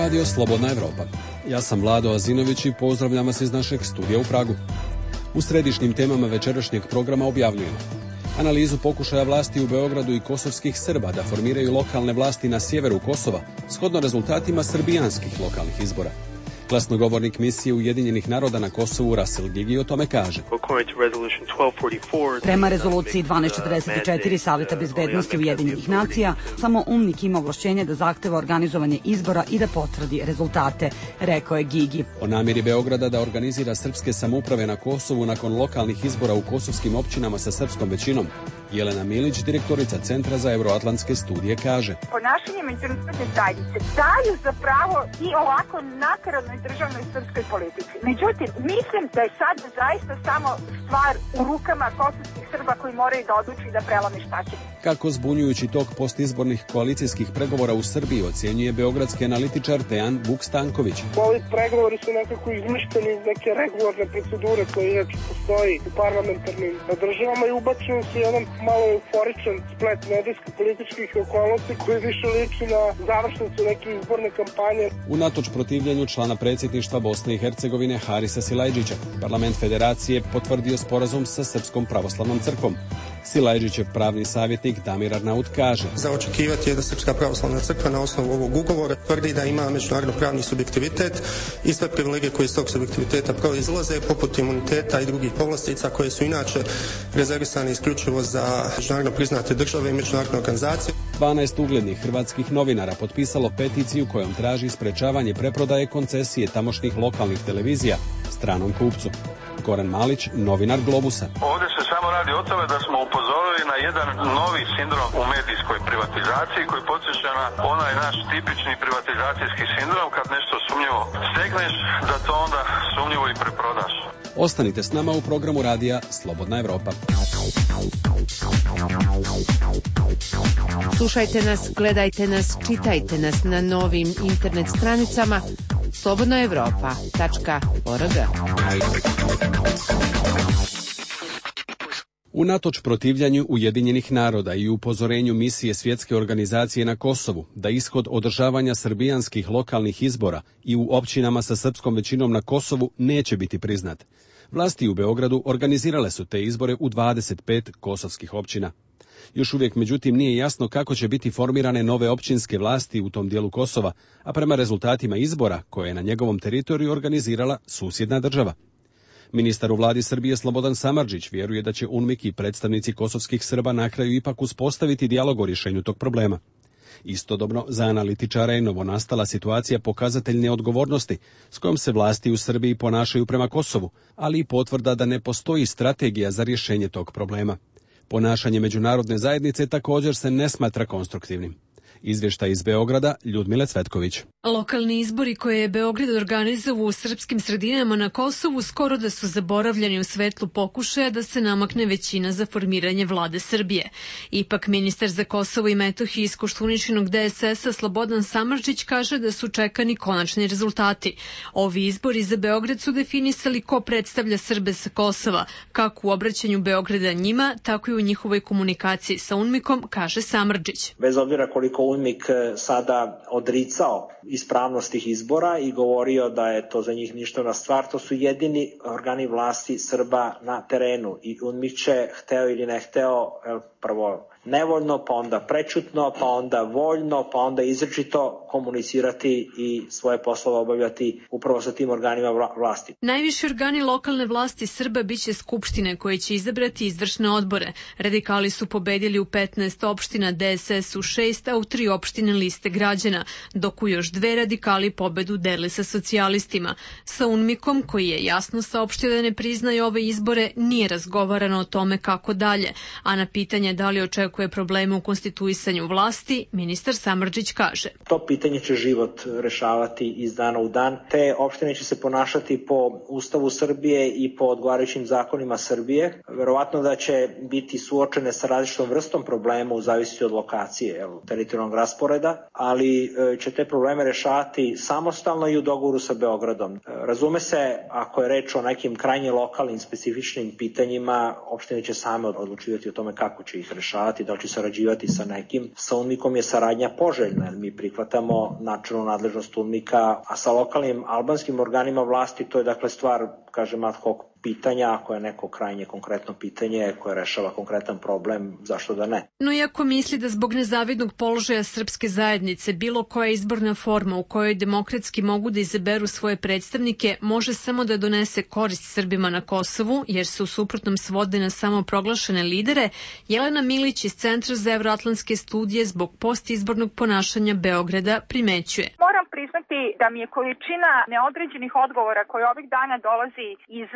Radio Slobodna Evropa. Ja sam Vlado Azinović i pozdravljam vas iz našeg studija u Pragu. U središnjim temama večerašnjeg programa objavljujemo analizu pokušaja vlasti u Beogradu i kosovskih Srba da formiraju lokalne vlasti na sjeveru Kosova, shodno rezultatima srbijanskih lokalnih izbora. Glasnogovornik misije Ujedinjenih naroda na Kosovu Russell Gigi o tome kaže. Prema rezoluciji 1244 Saveta bezbednosti Ujedinjenih nacija, samo UNMIK ima ovlašćenje da zahteva organizovanje izbora i da potvrdi rezultate, rekao je Gigi. O namjeri Beograda da organizira srpske samouprave na Kosovu nakon lokalnih izbora u kosovskim općinama sa srpskom većinom, Jelena Milić, direktorica Centra za euroatlantske studije, kaže. Ponašanje međunarodne zajednice daju za pravo i ovako nakaradnoj državnoj srpskoj politici. Međutim, mislim da je sad zaista samo stvar u rukama kosovskih Srba koji moraju da odluči da prelome štačenje. Kako zbunjujući tok postizbornih koalicijskih pregovora u Srbiji ocjenjuje beogradski analitičar Dejan Vuk-Stanković. Ovi pregovori su nekako izmišteni iz neke regularne procedure koje inače postoji u parlamentarnim državama i ubačuju se jedan malo euforičan splet nedeljskih političkih okolnosti koji više liči na završnicu neke izborne kampanje. Unatoč protivljenju člana predsjedništva Bosne i Hercegovine Harisa Silajdžića, parlament federacije potvrdio sporazum sa Srpskom pravoslavnom crkvom. Silajdžićev pravni savjetnik Damir Arnaut kaže. Za očekivati je da Srpska pravoslavna crkva na osnovu ovog ugovora tvrdi da ima međunarodno pravni subjektivitet i sve privilegije koje iz tog subjektiviteta proizlaze, poput imuniteta i drugih povlastica koje su inače rezervisane isključivo za međunarodno priznate države i međunarodne organizacije. 12 uglednih hrvatskih novinara potpisalo peticiju kojom traži sprečavanje preprodaje koncesije tamošnjih lokalnih televizija stranom kupcu. Goran Malić, novinar Globusa. Ovdje se samo radi o tome da smo upozorili na jedan novi sindrom u medijskoj privatizaciji koji podsjeća na onaj naš tipični privatizacijski sindrom kad nešto sumnjivo stekneš, da to onda sumnjivo i preprodaš. Ostanite s nama u programu radija Slobodna Evropa. Slušajte nas, gledajte nas, čitajte nas na novim internet stranicama slobodnaevropa.org. Unatoč protivljanju Ujedinjenih naroda i upozorenju misije Svjetske organizacije na Kosovu da ishod održavanja srbijanskih lokalnih izbora i u općinama sa srpskom većinom na Kosovu neće biti priznat, vlasti u Beogradu organizirale su te izbore u 25 kosovskih općina. Još uvijek, međutim, nije jasno kako će biti formirane nove općinske vlasti u tom dijelu Kosova, a prema rezultatima izbora koje je na njegovom teritoriju organizirala susjedna država. Ministar u vladi Srbije Slobodan Samardžić vjeruje da će UNMIK i predstavnici kosovskih Srba na kraju ipak uspostaviti dijalog o rješenju tog problema. Istodobno, za analitičara je novonastala situacija pokazatelj neodgovornosti s kojom se vlasti u Srbiji ponašaju prema Kosovu, ali i potvrda da ne postoji strategija za rješenje tog problema. Ponašanje međunarodne zajednice također se ne smatra konstruktivnim. Izvještaj iz Beograda, Ljudmila Cvetković. Lokalni izbori koje je Beograd organizovao u srpskim sredinama na Kosovu skoro da su zaboravljeni u svetlu pokušaja da se namakne većina za formiranje vlade Srbije. Ipak ministar za Kosovo i Metohiju iz Koštuničinog DSS-a Slobodan Samardžić kaže da su čekani konačni rezultati. Ovi izbori za Beograd su definisali ko predstavlja Srbe sa Kosova, kako u obraćanju Beograda njima, tako i u njihovoj komunikaciji sa UNMIK-om, kaže Samardžić. Bez obzira koliko UNMIK sada odricao ispravnost tih izbora i govorio da je to za njih ništavna stvar, to su jedini organi vlasti Srba na terenu i UNMIK će, hteo ili ne hteo, prvo nevoljno, pa onda prečutno, pa onda voljno, pa onda izričito komunicirati i svoje poslove obavljati upravo sa tim organima vlasti. Najviši organi lokalne vlasti Srba biće skupštine koje će izabrati izvršne odbore. Radikali su pobedili u 15 opština, DSS u 6, a u 3 opštine liste građana, dok u još 2 radikali pobedu deli sa socijalistima. Sa UNMIK-om, koji je jasno saopštio da ne priznaje ove izbore, nije razgovarano o tome kako dalje, a na pitanje da li očekuje probleme u konstituisanju vlasti, ministar Samardžić kaže. To pitanje će život rešavati iz dana u dan. Te opštine će se ponašati po Ustavu Srbije i po odgovarajućim zakonima Srbije. Verovatno da će biti suočene sa različitom vrstom problema u zavisnosti od lokacije, teritorijalnog rasporeda, ali će te probleme rešavati samostalno i u dogovoru sa Beogradom. Razume se, ako je reč o nekim krajnje lokalnim specifičnim pitanjima, opštine će same odlučivati o tome kako će ih rešavati. rešavati, da li će sarađivati sa nekim. Sa UNMIK-om je saradnja poželjna, jer mi prihvatamo načelnu nadležnost UNMIK-a, a sa lokalnim albanskim organima vlasti to je dakle stvar, kažem, ad hoc pitanja, ako je neko krajnje konkretno pitanje koje rešava konkretan problem, zašto da ne? No iako misli da zbog nezavidnog položaja srpske zajednice bilo koja izborna forma u kojoj demokratski mogu da izaberu svoje predstavnike može samo da donese korist Srbima na Kosovu, jer se u suprotnom svode na samo proglašene lidere, Jelena Milić iz Centra za evroatlantske studije zbog postizbornog ponašanja Beograda primećuje. Moram priznati da mi je količina neodređenih odgovora koje ovih dana dolazi iz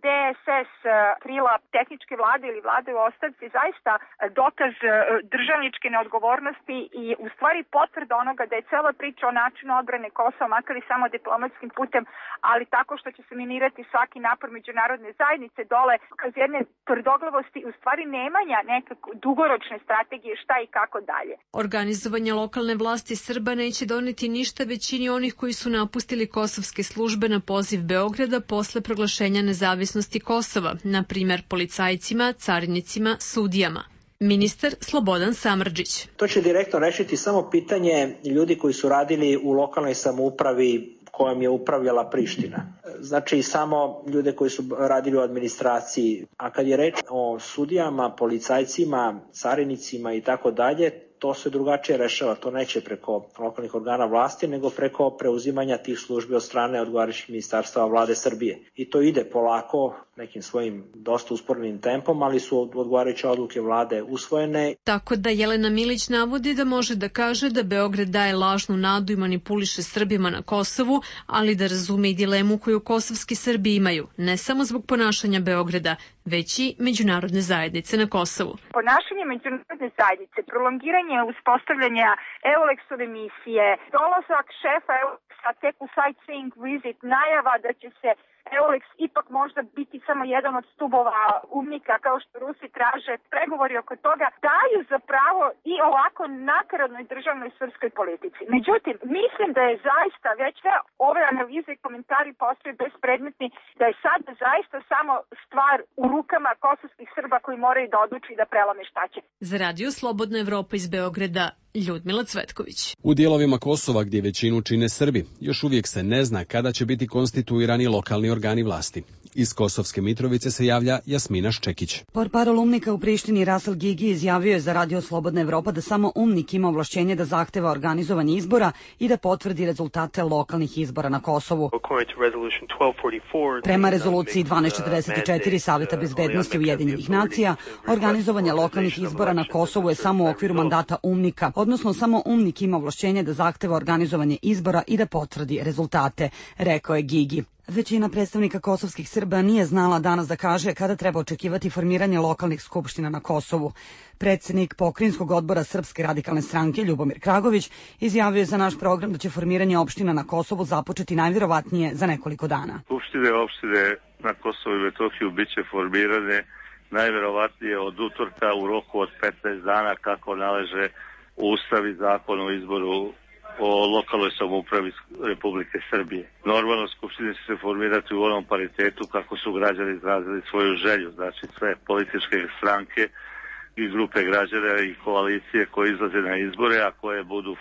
DSS krila tehničke vlade ili vlade u ostavci zaista dokaz državničke neodgovornosti i u stvari potvrda onoga da je cela priča o načinu odbrane Kosova, makar i samo diplomatskim putem, ali tako što će se minirati svaki napor međunarodne zajednice dole, kroz jedne tvrdoglavosti u stvari nemanja neke dugoročne strategije šta i kako dalje. Organizovanje lokalne vlasti Srba neće doneti ništa većini onih koji su napustili kosovske službe na poziv Beograda posle proglašenja nezavisnosti Kosova, na primer policajcima, carinicima, sudijama. Ministar Slobodan Samardžić. To će direktno rešiti samo pitanje ljudi koji su radili u lokalnoj samoupravi kojom je upravljala Priština. Znači samo ljude koji su radili u administraciji. A kad je reč o sudijama, policajcima, carinicima i tako dalje, to se drugačije rešava. To neće preko lokalnih organa vlasti, nego preko preuzimanja tih službi od strane odgovarajućih ministarstava vlade Srbije. I to ide polako, nekim svojim dosta usporenim tempom, ali su odgovarajuće odluke vlade usvojene. Tako da Jelena Milić navodi da može da kaže da Beograd daje lažnu nadu i manipuliše Srbima na Kosovu, ali da razume i dilemu koju kosovski Srbi imaju, ne samo zbog ponašanja Beograda, već i međunarodne zajednice na Kosovu. Ponašanje međunarodne zajednice, prolongiranje uspostavljanja EULEX-ove misije, dolazak šefa EULEX-a tek u sightseeing visit, najava da će se EULEX ipak možda biti samo jedan od stubova UNMIK-a kao što Rusi traže, pregovori oko toga daju za pravo i ovako nakaradnoj državnoj srpskoj politici. Međutim, mislim da je zaista već ove analize i komentari postaju bespredmetni, da je sad zaista samo stvar u rukama kosovskih Srba koji moraju da odluči i da prelome šta će. Za Radio Slobodna Evropa iz Beograda, Ljudmila Cvetković. U dijelovima Kosova gdje većinu čine Srbi, još uvijek se ne zna kada će biti konstituirani lokalni organi vlasti. Iz Kosovske Mitrovice se javlja Jasmina Ščekić. Portparol UNMIK-a u Prištini Rasel Gigi izjavio je za Radio Slobodna Evropa da samo UNMIK ima ovlašćenje da zahteva organizovanje izbora i da potvrdi rezultate lokalnih izbora na Kosovu. Prema rezoluciji 1244 Saveta bezbednosti Ujedinjenih nacija, organizovanje lokalnih izbora na Kosovu je samo u okviru mandata UNMIK-a, odnosno samo UNMIK ima ovlašćenje da zahteva organizovanje izbora i da potvrdi rezultate, rekao je Gigi. Većina predstavnika kosovskih Srba nije znala danas da kaže kada treba očekivati formiranje lokalnih skupština na Kosovu. Predsjednik Pokrajinskog odbora Srpske radikalne stranke Ljubomir Kragović izjavio je za naš program da će formiranje opština na Kosovu započeti najvjerovatnije za nekoliko dana. Opštine na Kosovu i Metohiju bit će formirane najvjerovatnije od utorka u roku od 15 dana kako naleže Ustav i zakon o izboru o lokalnoj samoupravi Republike Srbije. Normalno skupštine će se formirati u onom paritetu kako su građani izrazili svoju želju, znači sve političke stranke i grupe građana i koalicije koje izlaze na izbore, a koje budu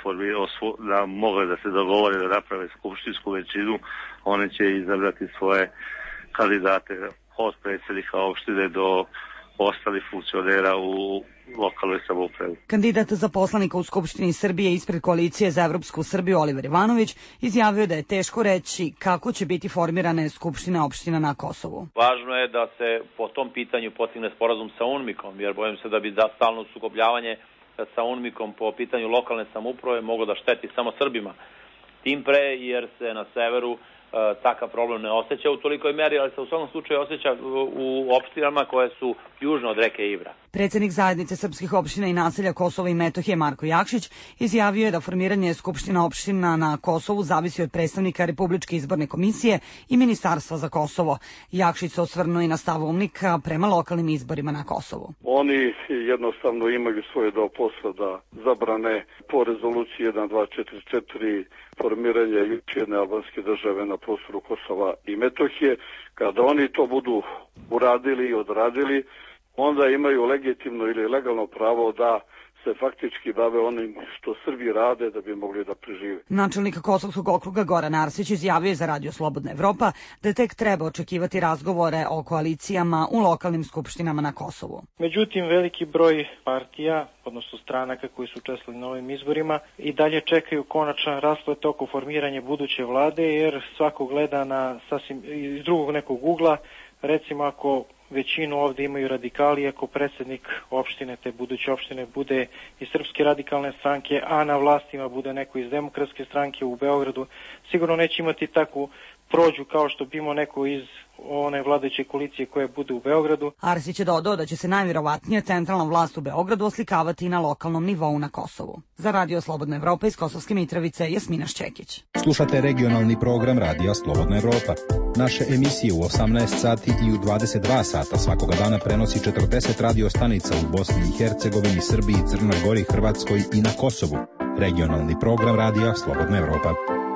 mogle da se dogovore da naprave skupštinsku većinu, one će izabrati svoje kandidate od predsjednika opštine do ostalih funkcionera u lokalnoj samoupravi. Kandidat za poslanika u Skupštini Srbije ispred koalicije za Evropsku Srbiju Oliver Ivanović izjavio da je teško reći kako će biti formirane skupštine opština na Kosovu. Važno je da se po tom pitanju postigne sporazum sa UNMIK-om, jer bojim se da bi stalno sukobljavanje sa UNMIK-om po pitanju lokalne samouprave moglo da šteti samo Srbima. Tim pre jer se na severu takav problem ne osjeća u tolikoj meri, ali se u svakom slučaju osjeća u opštinama koje su južno od reke Ibra. Predsjednik zajednice srpskih opština i naselja Kosova i Metohije Marko Jakšić izjavio je da formiranje skupština opština na Kosovu zavisi od predstavnika Republičke izborne komisije i Ministarstva za Kosovo. Jakšić se osvrnuo i na stav UNMIK-a prema lokalnim izborima na Kosovu. Oni jednostavno imaju svoje deo posla da zabrane po rezoluciji 1244 formiranje još jedne albanske države na prostoru Kosova i Metohije. Kada oni to budu uradili i odradili, onda imaju legitimno ili legalno pravo da se faktički bave onim što Srbi rade da bi mogli da prežive. Načelnik Kosovskog okruga Goran Arsić izjavio je za Radio Slobodna Evropa da tek treba očekivati razgovore o koalicijama u lokalnim skupštinama na Kosovu. Međutim, veliki broj partija, odnosno stranaka koji su učestvovali na ovim izborima, i dalje čekaju konačan rasplet oko formiranja buduće vlade, jer svako gleda na sasvim iz drugog nekog ugla. Recimo, ako većinu ovdje imaju radikali, ako predsjednik opštine, te buduće opštine, bude iz Srpske radikalne stranke, a na vlastima bude neko iz Demokratske stranke u Beogradu, sigurno neće imati takvu prođu kao što bi imao neko iz one vladajuće koalicije koje bude u Beogradu. Arsić je dodao da će se najvjerovatnije centralna vlast u Beogradu oslikavati i na lokalnom nivou na Kosovu. Za Radio Slobodna Evropa iz Kosovske Mitrovice, Jasmina Šćekić. Slušate regionalni program Radija Slobodna Evropa. Naše emisije u 18 sati i u 22 sata svakoga dana prenosi 40 radio stanica u Bosni i Hercegovini, Srbiji, Crnoj Gori, Hrvatskoj i na Kosovu. Regionalni program Radija Slobodna Evropa.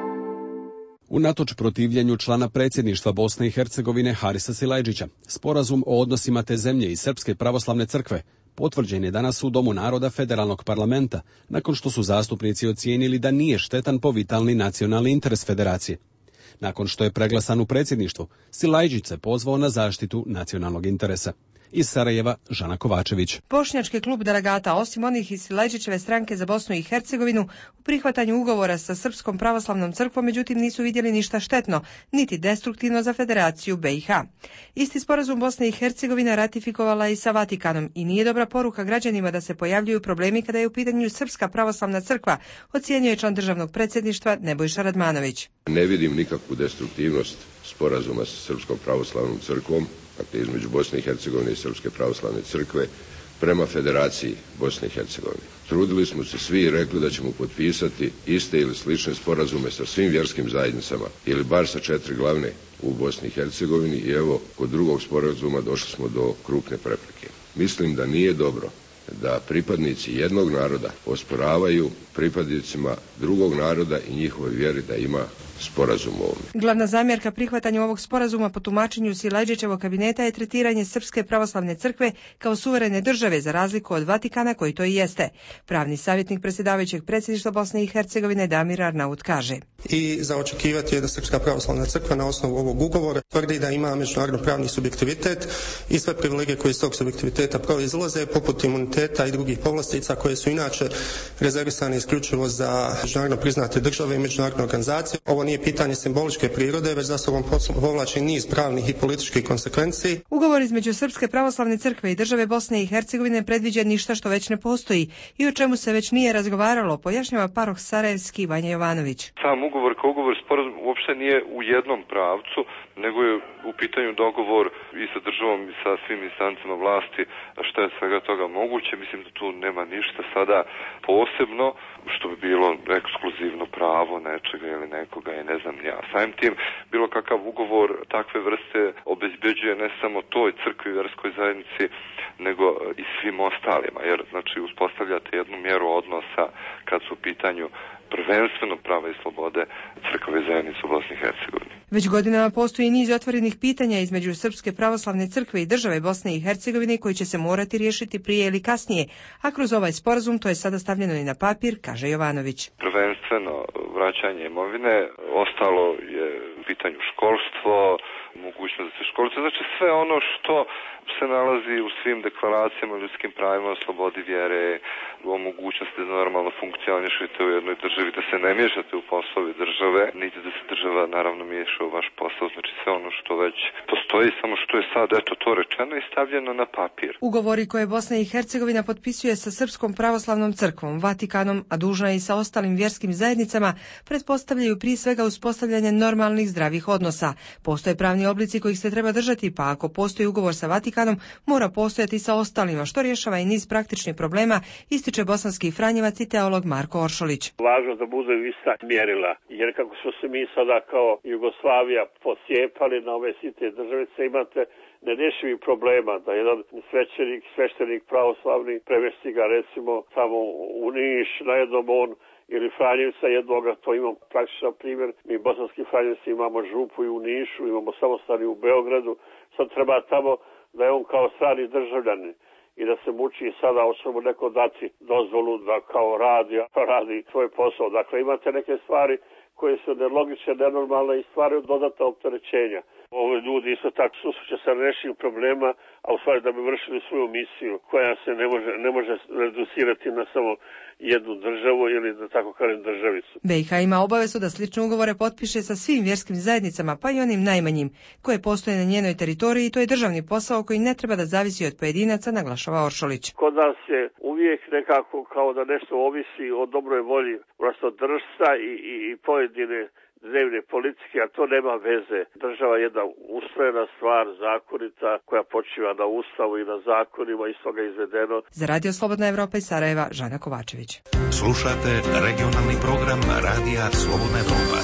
Unatoč protivljenju člana predsjedništva Bosne i Hercegovine Harisa Silajdžića, sporazum o odnosima te zemlje i Srpske pravoslavne crkve potvrđen je danas u Domu naroda Federalnog parlamenta, nakon što su zastupnici ocijenili da nije štetan po vitalni nacionalni interes federacije. Nakon što je preglasan u predsjedništvu, Silajdžić se pozvao na zaštitu nacionalnog interesa. Iz Sarajeva, Žana Kovačević. Bošnjački klub delegata, osim onih iz Silajdžićeve stranke za Bosnu i Hercegovinu, u prihvatanju ugovora sa Srpskom pravoslavnom crkvom, međutim nisu vidjeli ništa štetno, niti destruktivno za Federaciju BiH. Isti sporazum Bosne i Hercegovine ratifikovala i sa Vatikanom i nije dobra poruka građanima da se pojavljuju problemi kada je u pitanju Srpska pravoslavna crkva, ocjenjuje je član državnog predsjedništva Nebojša Radmanović. Ne vidim nikakvu destruktivnost sporazuma sa Srpskom pravoslavnom crkvom, dakle između Bosne i Hercegovine i Srpske pravoslavne crkve, prema Federaciji Bosne i Hercegovine. Trudili smo se svi i rekli da ćemo potpisati iste ili slične sporazume sa svim vjerskim zajednicama, ili bar sa 4 glavne u Bosni i Hercegovini, i evo, kod drugog sporazuma došli smo do krupne prepreke. Mislim da nije dobro da pripadnici jednog naroda osporavaju pripadnicima drugog naroda i njihove vjeri da ima sporazum o ovome. Glavna zamjerka prihvatanju ovog sporazuma po tumačenju Silajdžićevog kabineta je tretiranje Srpske pravoslavne crkve kao suverene države, za razliku od Vatikana koji to i jeste. Pravni savjetnik predsjedavajućeg predsjedništva Bosne i Hercegovine Damir Arnaut kaže. I za očekivati je da Srpska pravoslavna crkva na osnovu ovog ugovora tvrdi da ima međunarodno pravni subjektivitet i sve privilegije koje iz tog subjektiviteta proizlaze, poput imuniteta i drugih povlastica koje su inače rezervisane isključivo za međunarodno priznate države i međunarodne organizacije. Ovo nije pitanje simboličke prirode, već za sobom povlači niz pravnih i političkih konsekvenci. Ugovor između Srpske pravoslavne crkve i države Bosne i Hercegovine predviđa ništa što već ne postoji i o čemu se već nije razgovaralo, pojašnjava paroh sarajevski Vanja Jovanović. Sam ugovor kao ugovor sporazum uopšte nije u jednom pravcu, nego je u pitanju dogovor i sa državom i sa svim instancama vlasti, što je svega toga moguće. Mislim da tu nema ništa sada posebno što bi bilo ekskluzivno pravo nečega ili nekoga i ne znam ja. Samim tim, bilo kakav ugovor takve vrste obezbeđuje ne samo toj crkvi i vjerskoj zajednici, nego i svim ostalima, jer znači uspostavljate jednu mjeru odnosa kad su u pitanju prvenstveno prava i slobode crkve zajednice u Bosni i Hercegovini. Već godinama postoji niz otvorenih pitanja između Srpske pravoslavne crkve i države Bosne i Hercegovine koji će se morati riješiti prije ili kasnije, a kroz ovaj sporazum to je sada stavljeno i na papir, kaže Jovanović. Prvenstveno vraćanje imovine, ostalo je u pitanju školstvo, mogućnost da se školstvo, znači sve ono što se nalazi u svim deklaracijama o ljudskim pravima, o slobodi vjere, o mogućnosti da normalno funkcionišete u jednoj državi, da se ne miješate u poslove države, niti da se država naravno miješa u vaš posao, znači sve ono što već postoji, samo što je sad eto to rečeno i stavljeno na papir. Ugovori koje Bosna i Hercegovina potpisuje sa Srpskom pravoslavnom crkvom, Vatikanom, a dužna i sa ostalim vjerskim zajednicama, pretpostavljaju prije svega uspostavljanje normalnih zdravih odnosa. Postoje pravni oblici kojih se treba držati, pa ako postoji ugovor sa Vatikanom, mora postojati sa ostalima, što rješava i niz praktičnih problema, ističe bosanski franjevac i teolog Marko Oršolić. Važno da bude visa mjerila, jer kako smo se mi sada kao Jugoslavija posjepali na ove sitne državice, imate nerješivih problema da jedan sveštenik pravoslavni prevesti ga recimo samo u Niš na jednom ili Franjevca jednoga, to imamo praktičan primjer. Mi bosanski Franjevci imamo župu i u Nišu, imamo samostani u Beogradu, sad treba tamo da je on kao strani državljanin i da se muči sada hoće mu neko dati dozvolu da kao radi svoj posao. Dakle, imate neke stvari koje su nelogične, nenormalne i stvaraju dodatna opterećenja. Ovi ljudi isto tako susreće sa rešivim problema, a u stvari da bi vršili svoju misiju koja se ne može reducirati na samo jednu državu ili da tako kažem državicu. BiH ima obavezu da slične ugovore potpiše sa svim vjerskim zajednicama, pa i onim najmanjim, koje postoje na njenoj teritoriji i to je državni posao koji ne treba da zavisi od pojedinaca, naglašava Oršolić. Kod nas je uvijek nekako kao da nešto ovisi o dobroj volji vlastodržca i pojedine dnevne politike, a to nema veze. Država je jedna ustrojena stvar, zakonita, koja počiva na ustavu i na zakonima i stoga izvedeno. Za Radio Slobodna Evropa iz Sarajeva, Žana Kovačević. Slušate regionalni program Radija Slobodna Evropa.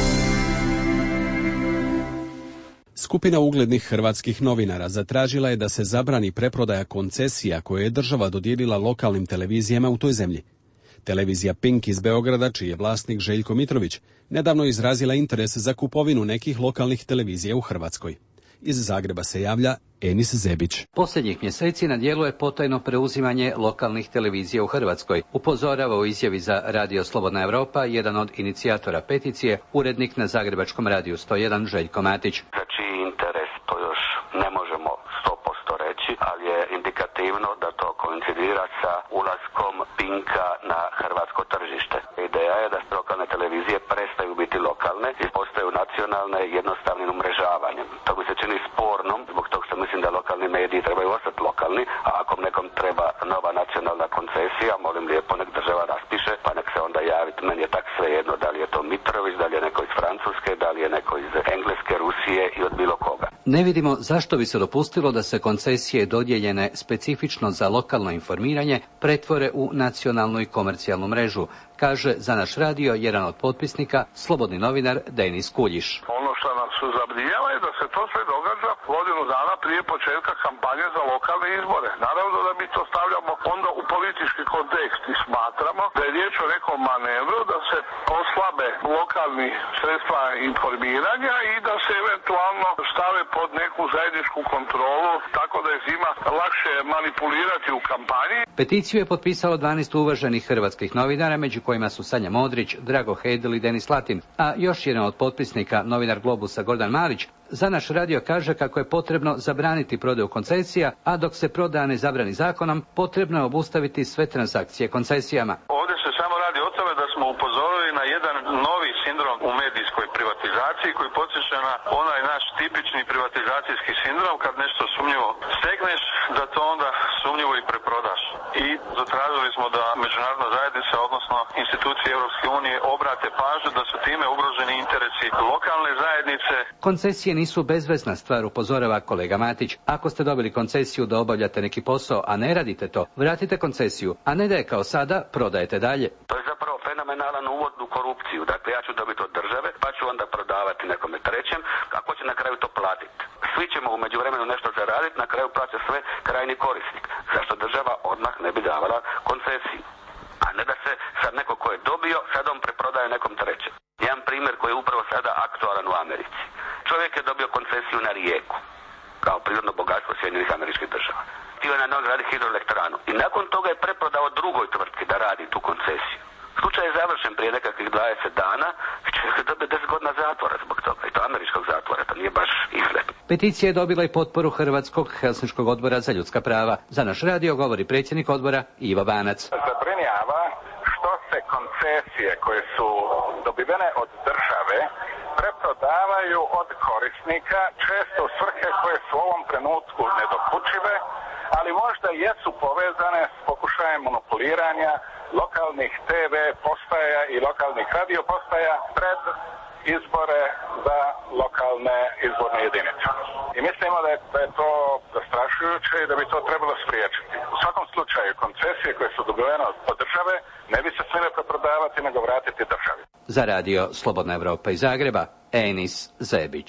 Skupina uglednih hrvatskih novinara zatražila je da se zabrani preprodaja koncesija koje je država dodijelila lokalnim televizijama u toj zemlji. Televizija Pink iz Beograda, čiji je vlasnik Željko Mitrović, nedavno izrazila interes za kupovinu nekih lokalnih televizija u Hrvatskoj. Iz Zagreba se javlja Enis Zebić. Posljednjih mjeseci na djelu je potajno preuzimanje lokalnih televizija u Hrvatskoj. Upozorava u izjavi za Radio Slobodna Evropa jedan od inicijatora peticije, urednik na Zagrebačkom radiju 101 Željko Matić. Za čiji interes to još ne možemo 100% reći, ali je indikativno da to koincidira sa ulaskom Pinka na hrvatsko tržište. Ideja je da lokalne televizije prestaju biti lokalne i postaju nacionalne jednostavnim umrežavanjem. To mi se čini spornom, zbog toga što mislim da lokalni mediji trebaju ostati lokalni, a ako nekom treba nova nacionalna koncesija, molim lijepo nek država raspiše, pa nek se onda javiti. Meni je tak svejedno da li je to Mitrović, da li je neko iz Francuske, da li je neko iz Engleske, Rusije i od bilo koga. Ne vidimo zašto bi se dopustilo da se koncesije dodijeljene specifično za lokalno informiranje pretvore u nacionalnu i komercijalnu mrežu, kaže za naš radio jedan od potpisnika, slobodni novinar Denis Kuljiš. Ono što nas zabrinjava je da se to sve događa godinu dana prije početka kampanje za lokalne izbore. Naravno da mi to stavljamo onda u politički kontekst i smatramo da je riječ o nekom manevru da se oslabe lokalni sredstva informiranja i da se eventualno stave pod neku zajedničku kontrolu, tako da je zima lakše manipulirati u kampanji. Peticiju je potpisalo 12 uvaženih hrvatskih novinara, među kojima su Sanja Modrić, Drago Hedel i Denis Latin, a još jedan od potpisnika, novinar Globusa Gordan Marić, za naš radio kaže kako je potrebno zabraniti prodaju koncesija, a dok se prodaja ne zabrani zakonom, potrebno je obustaviti sve transakcije koncesijama. Ovdje se samo radi o tome da smo upozorili na jedan novi sindrom u medijskoj privatizaciji koji podsjeća na onaj naš tipični privatizacijski sindrom kad nešto sumnjivo stekneš, da to onda sumnjivo i preprodaš. I zatražili smo da međunarodna zajednica, odnosno institucije Europske unije, obrate pažnju da su time ugroženi interesi lokalne zajednice. Koncesije nisu bezvezna stvar, upozorava kolega Matić. Ako ste dobili koncesiju da obavljate neki posao, a ne radite to, vratite koncesiju, a ne da je kao sada prodajete dalje. To je zapravo fenomenalan uvod u korupciju. Dakle, ja ću dobiti od države, pa ću onda prodavati nekome trećem, kako će na kraju to platiti. Svi ćemo u međuvremenu nešto zaraditi, na kraju plaća sve krajni korisnik. Zašto država odmah ne bi davala koncesiju? A ne da se sad neko ko je dobio, sad on preprodaje nekom trećem. Jedan primjer koji je upravo sada aktualan u Americi. Čovjek je dobio koncesiju na rijeku, kao prirodno bogatstvo Sjedinjenih Američkih Država. Htio je na njoj graditi hidroelektranu i nakon toga je preprodao drugoj tvrtki da radi tu koncesiju. Slučaj je završen prije nekakvih 20 dana i čovjek je dobio 10 godina zatvora zbog toga. I to američkog zatvora, to nije baš izgled. Peticija je dobila i potporu Hrvatskog Helsinškog odbora za ljudska prava. Za naš radio govori predsjednik odbora Ivo Banac. Zabrinjava što se koncesije koje su dobivene od države preprodavaju od korisnika, često u svrhe koje su u ovom trenutku nedopučive, ali možda jesu povezane s pokušajem monopoliranja lokalnih TV postaja i lokalnih radio postaja pred izbore za lokalne izborne jedinice. I mislimo da je to zastrašujuće i da bi to trebalo spriječiti. U svakom slučaju, koncesije koje su dobivene od države ne bi se smjele preprodavati nego vratiti državi. Za radio Slobodna Evropa iz Zagreba, Enis Zebić.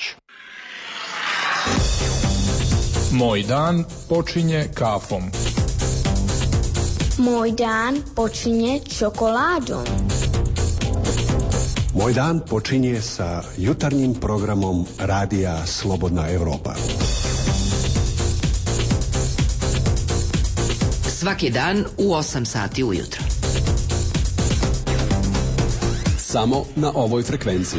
Moj dan počinje kafom. Moj dan počinje čokoladom. Moj dan počinje sa jutarnjim programom Radija Slobodna Evropa. Svaki dan u 8 sati ujutro. Samo na ovoj frekvenciji.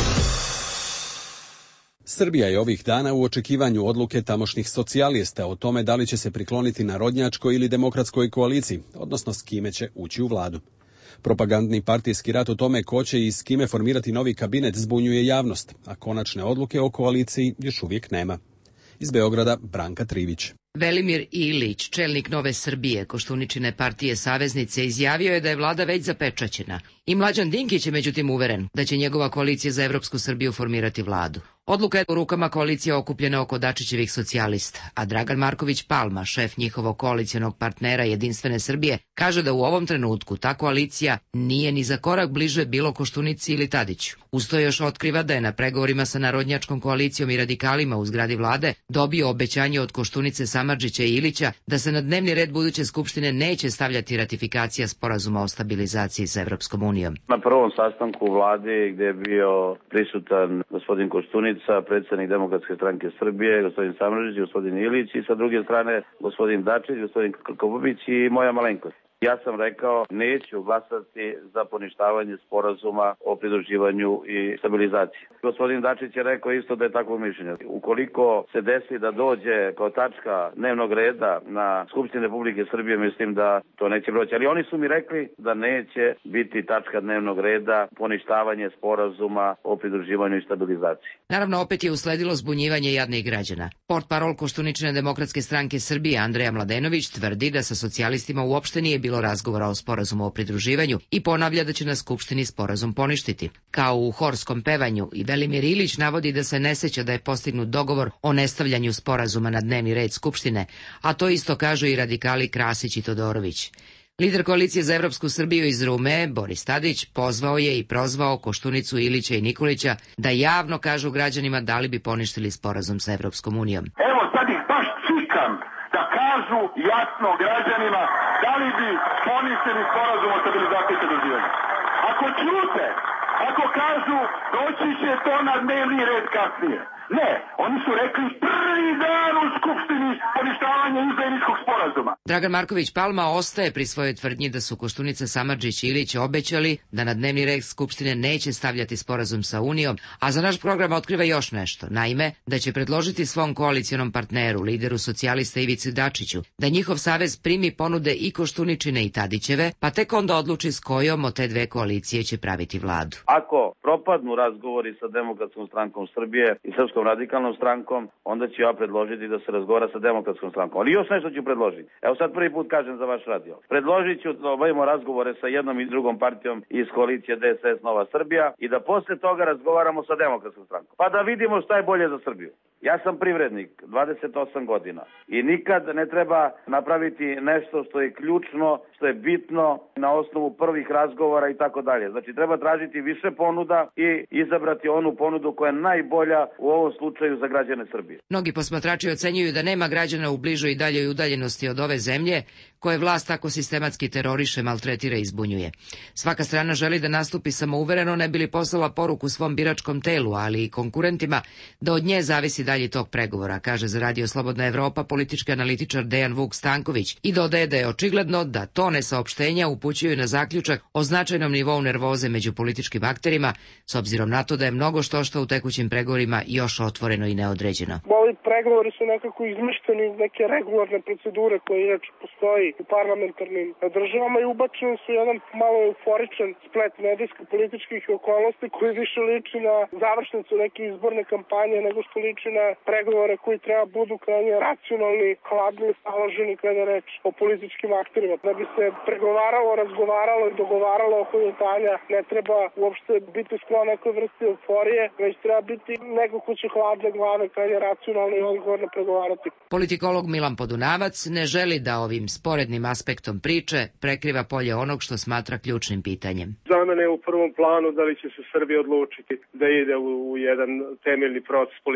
Srbija je ovih dana u očekivanju odluke tamošnjih socijalista o tome da li će se prikloniti narodnjačkoj ili demokratskoj koaliciji, odnosno s kime će ući u vladu. Propagandni partijski rat o tome ko će i s kime formirati novi kabinet zbunjuje javnost, a konačne odluke o koaliciji još uvijek nema. Iz Beograda, Branka Trivić. Velimir Ilić, čelnik Nove Srbije, Koštuničine partije Saveznice, izjavio je da je vlada već zapečaćena. I Mlađan Dinkić je međutim uveren da će njegova koalicija za Evropsku Srbiju formirati vladu. Odluka je u rukama koalicije okupljena oko Dačićevih socijalista, a Dragan Marković Palma, šef njihovog koalicionog partnera Jedinstvene Srbije, kaže da u ovom trenutku ta koalicija nije ni za korak bliže bilo Koštunici ili Tadiću. Uz to još otkriva da je na pregovorima sa narodnjačkom koalicijom i radikalima u zgradi vlade dobio obećanje od Koštunice, Samardžića i Ilića da se na dnevni red buduće skupštine neće stavljati ratifikacija sporazuma o stabilizaciji sa Evropskom unijom. Na prvom sastanku vlade gdje je bio prisutan gospodin Koštunica, predsjednik Demokratske stranke Srbije, gospodin Samardžić, gospodin Ilić i sa druge strane gospodin Dačić, gospodin Krkobabić i moja malenkost. Ja sam rekao, neću glasati za poništavanje sporazuma o pridruživanju i stabilizaciji. Gospodin Dačić je rekao isto da je takvo mišljenje. Ukoliko se desi da dođe kao tačka dnevnog reda na Skupštini Republike Srbije, mislim da to neće proći. Ali oni su mi rekli da neće biti tačka dnevnog reda poništavanje sporazuma o pridruživanju i stabilizaciji. Naravno, opet je usledilo zbunjivanje jadnih građana. Portparol Koštuničine Demokratske stranke Srbije Andreja Mladenović tvrdi da sa socijalistima uopšte nije bilo razgovora o sporazumu o pridruživanju i ponavlja da će na Skupštini sporazum poništiti. Kao u horskom pevanju, i Velimir Ilić navodi da se ne seća da je postignut dogovor o nestavljanju sporazuma na dnevni red Skupštine, a to isto kažu i radikali Krasić i Todorović. Lider koalicije za Evropsku Srbiju iz Rume, Boris Tadić, pozvao je i prozvao Koštunicu, Ilića i Nikolića da javno kažu građanima da li bi poništili sporazum sa Evropskom unijom. Evo sad ih baš cikam da kažu jasno građanima da li bi poništili sporazum o stabilizaciji i pridruživanju. Ako ćute, ako kažu doći će to na dnevni red kasnije. Ne, oni su rekli prvi dan u Skupštini poništavanje izdajničkog sporazuma. Dragan Marković Palma ostaje pri svojoj tvrdnji da su Koštunica, Samardžić i Ilić obećali da na dnevni red Skupštine neće stavljati sporazum sa Unijom, a za naš program otkriva još nešto. Naime, da će predložiti svom koalicionom partneru, lideru socijalista Ivici Dačiću, da njihov savez primi ponude i Koštuničine i Tadićeve, pa tek onda odluči s kojom od te dve koalicije će praviti vladu. Ako propadnu razgovori sa Demokratskom strankom Srbije i Srpskom radikalnom strankom, onda ću ja predložiti da se razgovara sa Demokratskom strankom. Ali još nešto ću predložiti. Evo sad prvi put kažem za vaš radio. Predložit ću da obavimo razgovore sa jednom i drugom partijom iz koalicije DSS Nova Srbija i da posle toga razgovaramo sa Demokratskom strankom. Pa da vidimo šta je bolje za Srbiju. Ja sam privrednik, 28 godina i nikad ne treba napraviti nešto što je ključno, što je bitno na osnovu prvih razgovora i tako dalje. Znači treba tražiti više ponuda i izabrati onu ponudu koja je najbolja u ovom slučaju za građane Srbije. Mnogi posmatrači ocenjuju da nema građana u bližoj i daljoj udaljenosti od ove zemlje koje vlast tako sistematski teroriše, maltretira i izbunjuje. Svaka strana želi da nastupi samouvereno, ne bi li poslala poruku svom biračkom telu, ali i konkurentima da od nje zavisi dalji tok pregovora, kaže za Radio Slobodna Evropa politički analitičar Dejan Vuk Stanković i dodaje da je očigledno da tone saopštenja upućuju na zaključak o značajnom nivou nervoze među političkim akterima, s obzirom na to da je mnogo što u tekućim pregovorima još otvoreno i neodređeno. Ovi pregovori su nekako izmišteni iz neke regularne procedure koje inače postoji u parlamentarnim državama i ubačeni su jedan malo euforičan splet medijsko-političkih okolnosti koji više liči na završnicu neke izborne kampanje nego što liči na pregovore koji treba budu krajnje racionalni, hladni, staloženi kada je reč o političkim akterima. Da bi se pregovaralo, razgovaralo i dogovaralo oko detalja, ne treba uopšte biti sklon nekoj vrsti euforije, već treba biti neko ko će hladne glave krajnje racionalno i odgovorno pregovarati. Politikolog Milan Podunavac ne želi da ovim sporednim aspektom priče prekriva polje onog što smatra ključnim pitanjem. Za mene je u prvom planu da li će se Srbija odlučiti da ide u jedan temeljni proces političke modernizacije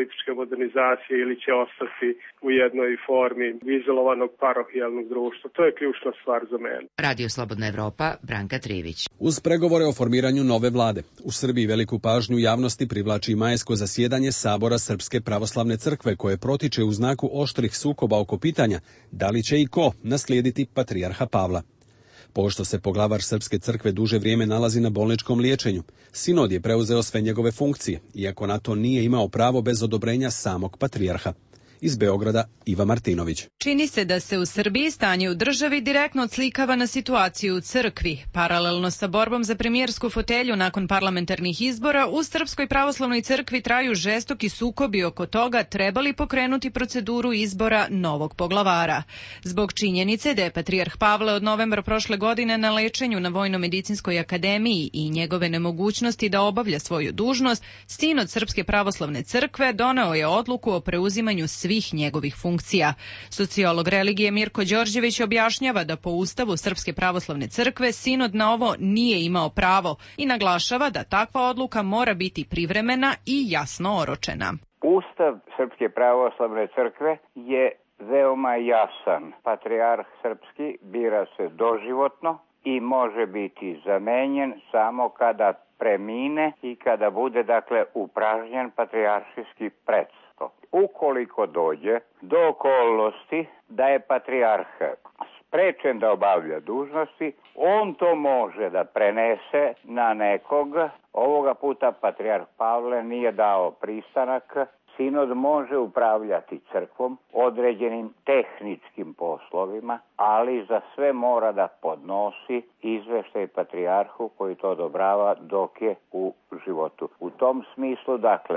modernizacije ili će ostati u jednoj formi izolovanog parohijalnog društva. To je ključna stvar za mene. Radio Slobodna Evropa, Branka Trivić. Uz pregovore o formiranju nove vlade, u Srbiji veliku pažnju javnosti privlači majsko zasjedanje Sabora Srpske pravoslavne crkve koje protiče u znaku oštrih sukoba oko pitanja da li će i ko naslijediti patrijarha Pavla. Pošto se poglavar Srpske crkve duže vrijeme nalazi na bolničkom liječenju, sinod je preuzeo sve njegove funkcije, iako na to nije imao pravo bez odobrenja samog patrijarha. Iz Beograda, Iva Martinović. Čini se da se u Srbiji stanje u državi direktno odslikava na situaciju u crkvi. Paralelno sa borbom za premijersku fotelju nakon parlamentarnih izbora, u Srpskoj pravoslavnoj crkvi traju žestoki sukobi oko toga treba li pokrenuti proceduru izbora novog poglavara. Zbog činjenice da je patrijarh Pavle od novembra prošle godine na lečenju na Vojno-medicinskoj akademiji i njegove nemogućnosti da obavlja svoju dužnost, sinod Srpske pravoslavne crkve doneo je odluku o preuzimanju svih njegovih funkcija. Sociolog religije Mirko Đorđević objašnjava da po Ustavu Srpske pravoslavne crkve sinod na ovo nije imao pravo i naglašava da takva odluka mora biti privremena i jasno oročena. Ustav Srpske pravoslavne crkve je veoma jasan. Patrijarh srpski bira se doživotno i može biti zamenjen samo kada premine i kada bude upražnjen patrijaršijski predsjednik. Ukoliko dođe do okolnosti da je patrijarh sprečen da obavlja dužnosti, on to može da prenese na nekog. Ovoga puta patrijarh Pavle nije dao pristanak. Sinod može upravljati crkvom određenim tehničkim poslovima, ali za sve mora da podnosi izveštaj patrijarhu koji to odobrava dok je u životu. U tom smislu,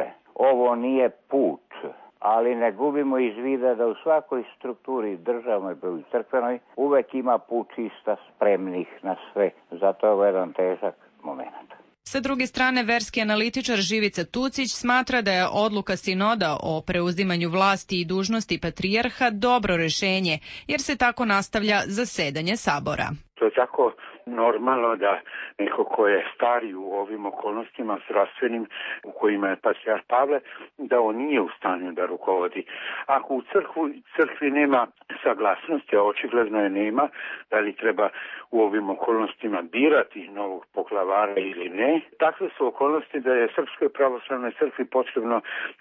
ovo nije put, ali ne gubimo iz vida da u svakoj strukturi državnoj i crkvenoj uvek ima pučista spremnih na sve. Zato je ovo jedan težak moment. Sa druge strane, verski analitičar Živica Tucić smatra da je odluka sinoda o preuzimanju vlasti i dužnosti patrijarha dobro rešenje, jer se tako nastavlja zasedanje Sabora. To je tako normalno da neko ko je stari u ovim okolnostima zdravstvenim u kojima je patrijarh Pavle, da on nije u stanju da rukovodi. Ako u crkvi nema saglasnosti, a očigledno je nema, da li treba u ovim okolnostima birati novog poglavara ili ne, takve su okolnosti da je Srpskoj pravoslavnoj crkvi potrebno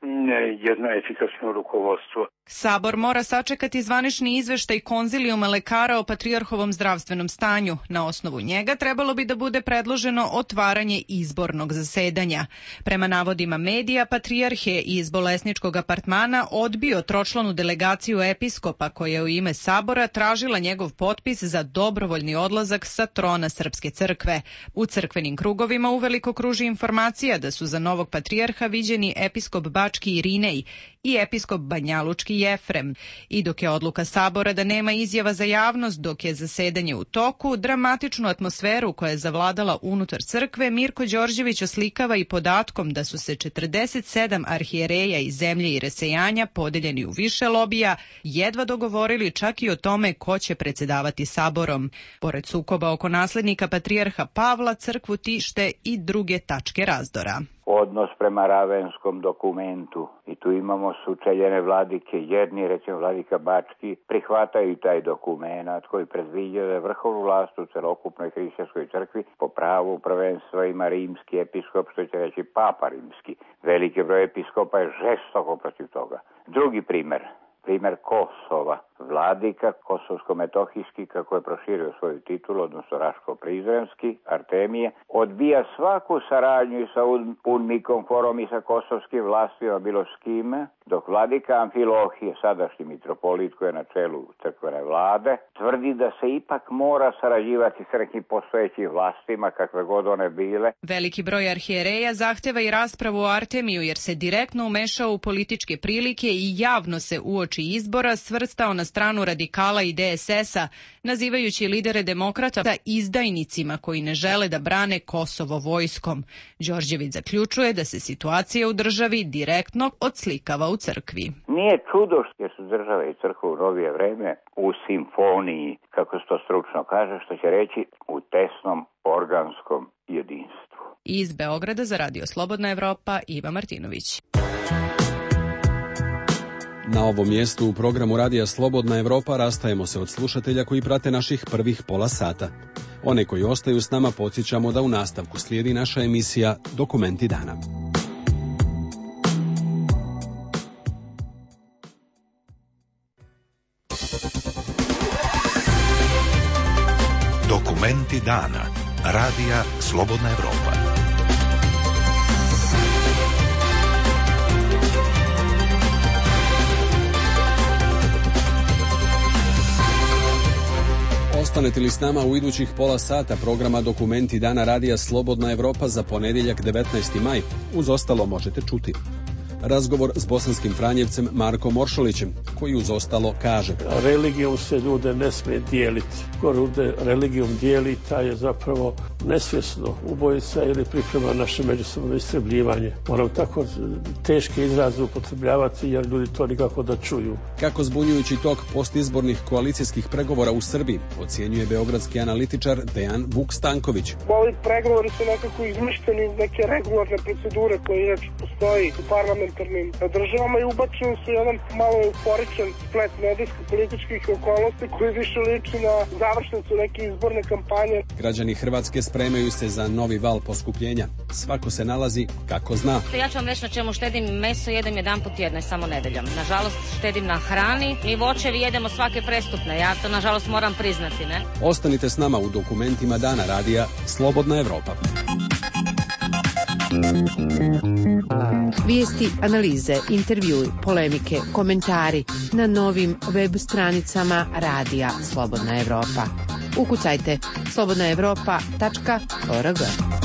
jedno efikasno rukovodstvo. Sabor mora sačekati zvanični izveštaj konzilijuma lekara o patrijarhovom zdravstvenom stanju. Na osnovu njega trebalo bi da bude predloženo otvaranje izbornog zasedanja. Prema navodima medija, patrijarh je iz bolesničkog apartmana odbio tročlanu delegaciju episkopa koja je u ime Sabora tražila njegov potpis za dobrovoljni odlazak sa trona Srpske crkve. U crkvenim krugovima uveliko kruži informacija da su za novog patrijarha viđeni episkop Bački Irinej i episkop Banjalučki Jefrem. I dok je odluka Sabora da nema izjava za javnost dok je zasedanje u toku, dramatičnu atmosferu koja je zavladala unutar crkve Mirko Đorđević oslikava i podatkom da su se 47 arhijereja iz zemlje i rasejanja, podeljeni u više lobija, jedva dogovorili čak i o tome ko će predsedavati Saborom. Pored sukoba oko naslednika patrijarha Pavla, crkvu tište i druge tačke razdora. Odnos prema Ravenskom dokumentu. I tu imamo sučeljene vladike. Jedni, recimo vladika Bački, prihvataju taj dokument koji predviđa da je vrhovnu vlast u celokupnoj hrišćanskoj crkvi po pravu prvenstva ima rimski episkop, što će reći papa rimski. Veliki broj episkopa je žestoko protiv toga. Drugi primer Kosova. Vladika kosovsko-metohijski, kako je proširio svoju titulu, odnosno Raško-Prizrenski, Artemije, odbija svaku saradnju sa UNMIK-om, forom i sa kosovskim vlastima, bilo s kime, dok vladika Amfilohije, sadašnji mitropolit koji je na čelu crkvene vlade, tvrdi da se ipak mora sarađivati s nekim postojećim vlastima, kakve god one bile. Veliki broj arhijereja zahteva i raspravu o Artemiju jer se direktno umešao u političke prilike i javno se uoči izbora svrstao na stranu radikala i DSS-a, nazivajući lidere demokrata izdajnicima koji ne žele da brane Kosovo vojskom. Đorđević zaključuje da se situacija u državi direktno odslikava u crkvi. Nije čudo što su države i crkva u novije vreme u simfoniji, kako se to stručno kaže, što će reći u tesnom organskom jedinstvu. Iz Beograda za Radio Slobodna Evropa, Iva Martinović. Na ovom mjestu u programu Radija Slobodna Evropa rastajemo se od slušatelja koji prate naših prvih pola sata. One koji ostaju s nama podsjećamo da u nastavku slijedi naša emisija Dokumenti dana. Dokumenti dana. Radija Slobodna Evropa. Ostanete li s nama u idućih pola sata programa Dokumenti dana Radija Slobodna Evropa za ponedjeljak 19. maj, uz ostalo možete čuti razgovor s bosanskim Franjevcem Markom Oršolićem, koji uz ostalo kaže: religijom se ljude ne smije dijeliti. Ko ljude religijom dijeli, taj je zapravo nesvjesno ubojica ili priprema naše međusobno istrebljivanje. Moram tako teške izraze upotrebljavati jer ljudi to nikako da čuju. Kako zbunjujući tok postizbornih koalicijskih pregovora u Srbiji ocjenjuje beogradski analitičar Dejan Vuk-Stanković. Ovi pregovori su nekako izmišteni iz neke regularne procedure koje inače postoji u parlamentarnim državama i ubačen su jedan malo euforičan splet medijsko-političkih okolnosti koji više liči na završnicu neke izborne kampanje. Građani Hrvatske spremaju se za novi val poskupljenja. Svako se nalazi kako zna. Ja ću vam reći na čemu štedim. Meso jedem jedanput tjedno i samo nedeljom. Nažalost štedim na hrani. Mi voćevi jedemo svake prestupne. Ja to nažalost moram priznati, ne? Ostanite s nama u Dokumentima dana Radija Slobodna Evropa. Vijesti, analize, intervjui, polemike, komentari na novim web stranicama Radija Slobodna Evropa. Ukucajte slobodnaevropa.org.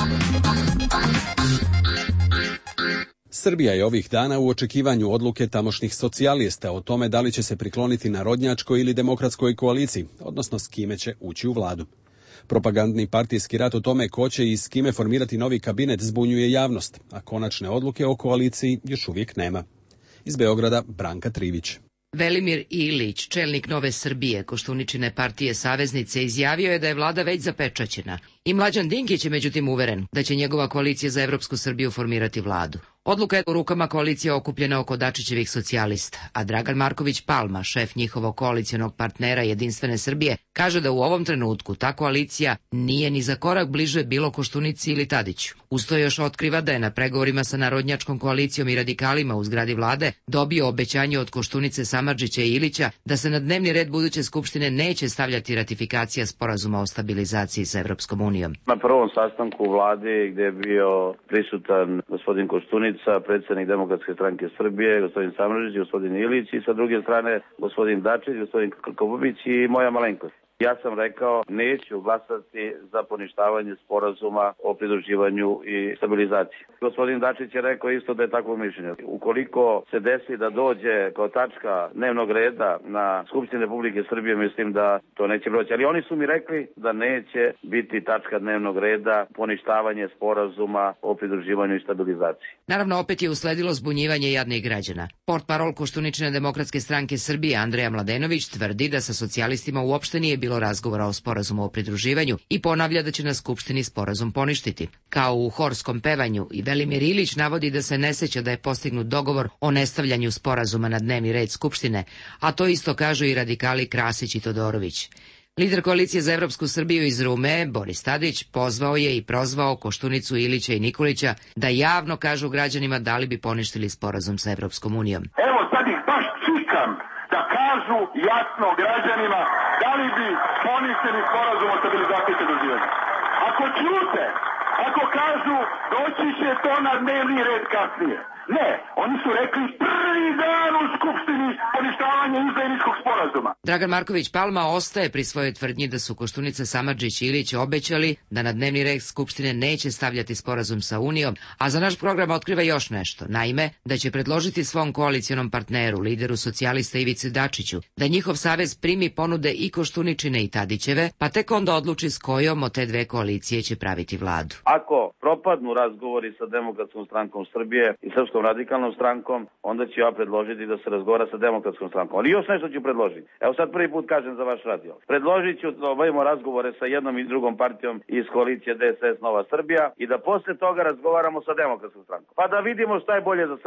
Srbija je ovih dana u očekivanju odluke tamošnjih socijalista o tome da li će se prikloniti narodnjačkoj ili demokratskoj koaliciji, odnosno s kime će ući u vladu. Propagandni partijski rat o tome ko će i s kime formirati novi kabinet zbunjuje javnost, a konačne odluke o koaliciji još uvijek nema. Iz Beograda Branka Trivić. Velimir Ilić, čelnik Nove Srbije, Koštuničine partije Saveznice, izjavio je da je vlada već zapečaćena. I Mlađan Dinkić je međutim uveren da će njegova koalicija za Evropsku Srbiju formirati vladu. Odluka je u rukama koalicije okupljena oko Dačićevih socijalista, a Dragan Marković Palma, šef njihovog koalicionog partnera Jedinstvene Srbije, kaže da u ovom trenutku ta koalicija nije ni za korak bliže bilo Koštunici ili Tadiću. Uz to još otkriva da je na pregovorima sa narodnjačkom koalicijom i radikalima u zgradi vlade dobio obećanje od Koštunice, Samardžića i Ilića da se na dnevni red buduće skupštine neće stavljati ratifikacija sporazuma o stabilizaciji sa Evropskom unijom. Na prvom sastanku u vladi gdje je bio prisutan gospodin Koštunica, predsjednik Demokratske stranke Srbije, gospodin Samardžić, gospodin Ilić i sa druge strane gospodin Dačić, gospodin Krkobabić i moja malenkost. Ja sam rekao, neću glasati za poništavanje sporazuma o pridruživanju i stabilizaciji. Gospodin Dačić je rekao isto da je takvo mišljenje. Ukoliko se desi da dođe kao tačka dnevnog reda na Skupštini Republike Srbije, mislim da to neće proći. Ali oni su mi rekli da neće biti tačka dnevnog reda poništavanje sporazuma o pridruživanju i stabilizaciji. Naravno, opet je usledilo zbunjivanje jadnih građana. Portparol Koštuničine Demokratske stranke Srbije Andreja Mladenović tvrdi da sa socijalistima uopšte nije bilo razgovora o sporazumu o pridruživanju i ponavlja da će na Skupštini sporazum poništiti. Kao u horskom pevanju, i Velimir Ilić navodi da se ne seća da je postignut dogovor o nestavljanju sporazuma na dnevni red Skupštine, a to isto kažu i radikali Krasić i Todorović. Lider koalicije za Evropsku Srbiju iz Rume, Boris Tadić, pozvao je i prozvao Koštunicu, Ilića i Nikolića da javno kažu građanima da li bi poništili sporazum sa Evropskom unijom. Evo sad ih baš čikam da kažu jasno građanima da li bi poništili sporazum o stabilizaciji i pridruživanju. Ako ćute, ako kažu doći će to na dnevni red kasnije. Ne, oni su rekli prvi dan u Skupštini poništavanje izdajničkog sporazuma. Dragan Marković Palma ostaje pri svojoj tvrdnji da su Koštunica, Samardžić i Ilić obećali da na dnevni red Skupštine neće stavljati sporazum sa Unijom, a za naš program otkriva još nešto. Naime, da će predložiti svom koalicionom partneru, lideru socijalista Ivici Dačiću, da njihov savez primi ponude i Koštuničine i Tadićeve, pa tek onda odluči s kojom od te dve koalicije će praviti vladu. Ako propadnu razgovori sa Demokratskom strankom Srbije i Srpskom radikalnom strankom, onda ću ja predložiti da se razgovara sa Demokratskom strankom. Ali još nešto ću predložiti. Evo sad prvi put kažem za vaš radio. Predložit ću da obavimo razgovore sa jednom i drugom partijom iz koalicije DSS Nova Srbija i da posle toga razgovaramo sa Demokratskom strankom. Pa da vidimo šta je bolje za Srbiju.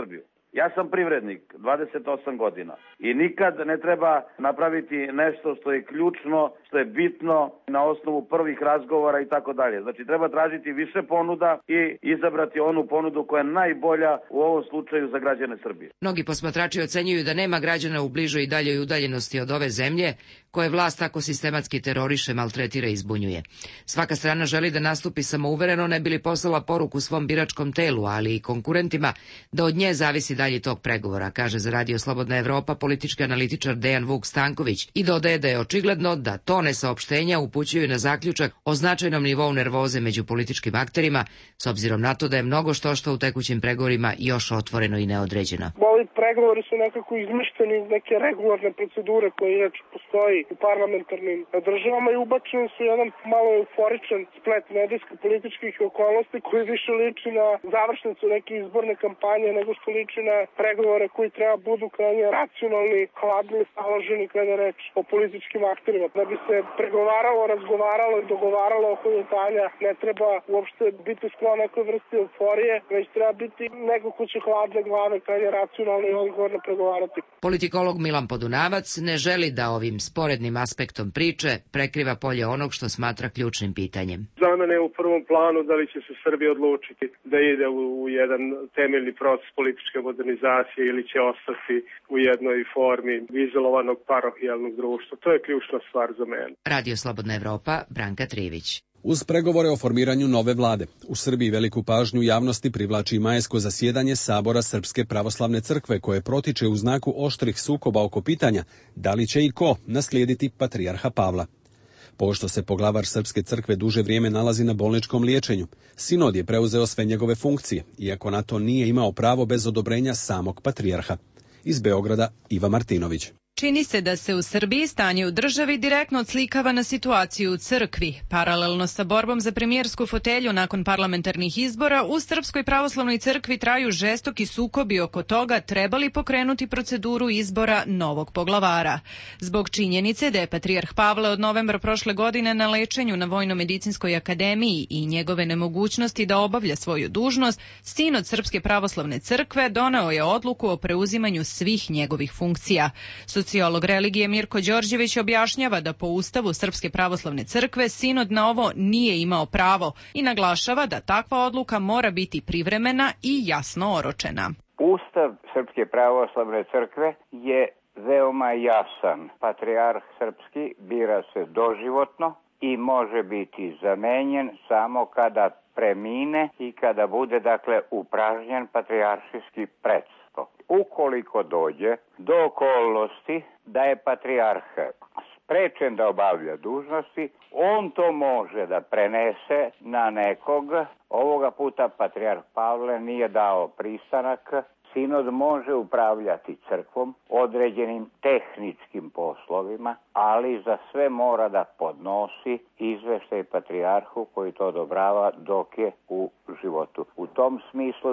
Ja sam privrednik, 28 godina i nikad ne treba napraviti nešto što je ključno, što je bitno na osnovu prvih razgovora i tako dalje. Znači treba tražiti više ponuda i izabrati onu ponudu koja je najbolja u ovom slučaju za građane Srbije. Mnogi posmatrači ocenjuju da nema građana u bližoj i daljoj udaljenosti od ove zemlje koje vlast tako sistematski teroriše, maltretira i zbunjuje. Svaka strana želi da nastupi samouvereno, ne bi li poslala poruku svom biračkom telu, ali i konkurentima da od nje zavisi dalji tok pregovora, kaže za Radio Slobodna Evropa politički analitičar Dejan Vuk Stanković i dodaje da je očigledno da tone saopštenja upućuju na zaključak o značajnom nivou nervoze među političkim akterima, s obzirom na to da je mnogo što u tekućim pregovorima još otvoreno i neodređeno. Ovi pregovori su nekako izmišteni iz neke regularne procedure koje inače postoji u parlamentarnim državama i ubačen su jedan malo euforičan splet medijsko-političkih okolnosti koji više liči na završnicu neke izborne kampanje nego što liči na pregovore koji treba budu krajnje racionalni, hladni, staloženi kada je reč o političkim akterima. Da bi se pregovaralo, razgovaralo i dogovaralo oko detalja, ne treba uopšte biti sklon nekoj vrsti euforije, već treba biti neko ko će hladne glave kada je racionalno i odgovorno pregovarati. Politikolog Milan Podunavac ne želi da ovim sporednim aspektom priče prekriva polje onog što smatra ključnim pitanjem. Za mene je u prvom planu da li će se Srbija odlučiti da ide u jedan temeljni proces političke modernizacije ili će ostati u jednoj formi izolovanog parohijalnog društva. To je ključna stvar za mene. Radio Slobodna Evropa, Branka Trivić. Uz pregovore o formiranju nove vlade, u Srbiji veliku pažnju javnosti privlači majsko zasjedanje Sabora Srpske pravoslavne crkve koje protiče u znaku oštrih sukoba oko pitanja da li će i ko naslijediti patrijarha Pavla. Pošto se poglavar Srpske crkve duže vrijeme nalazi na bolničkom liječenju, sinod je preuzeo sve njegove funkcije, iako na to nije imao pravo bez odobrenja samog patrijarha. Iz Beograda Iva Martinović. Čini se da se u Srbiji stanje u državi direktno odslikava na situaciju u crkvi. Paralelno sa borbom za premijersku fotelju nakon parlamentarnih izbora, u Srpskoj pravoslavnoj crkvi traju žestoki sukobi oko toga treba li pokrenuti proceduru izbora novog poglavara. Zbog činjenice da je patrijarh Pavle od novembra prošle godine na lečenju na Vojno-medicinskoj akademiji i njegove nemogućnosti da obavlja svoju dužnost, sinod Srpske pravoslavne crkve doneo je odluku o preuzimanju svih njegovih funkcija. Sociolog religije Mirko Đorđević objašnjava da po Ustavu Srpske pravoslavne crkve sinod na ovo nije imao pravo i naglašava da takva odluka mora biti privremena i jasno oročena. Ustav Srpske pravoslavne crkve je veoma jasan. Patrijarh srpski bira se doživotno i može biti zamenjen samo kada premine i kada bude upražnjen patrijaršijski predsjednik. Ukoliko dođe do okolnosti da je patrijarh sprečen da obavlja dužnosti, on to može da prenese na nekog. Ovoga puta patrijarh Pavle nije dao pristanak. Sinod može upravljati crkvom određenim tehničkim poslovima, ali za sve mora da podnosi izveštaj patrijarhu koji to odobrava dok je u životu. U tom smislu,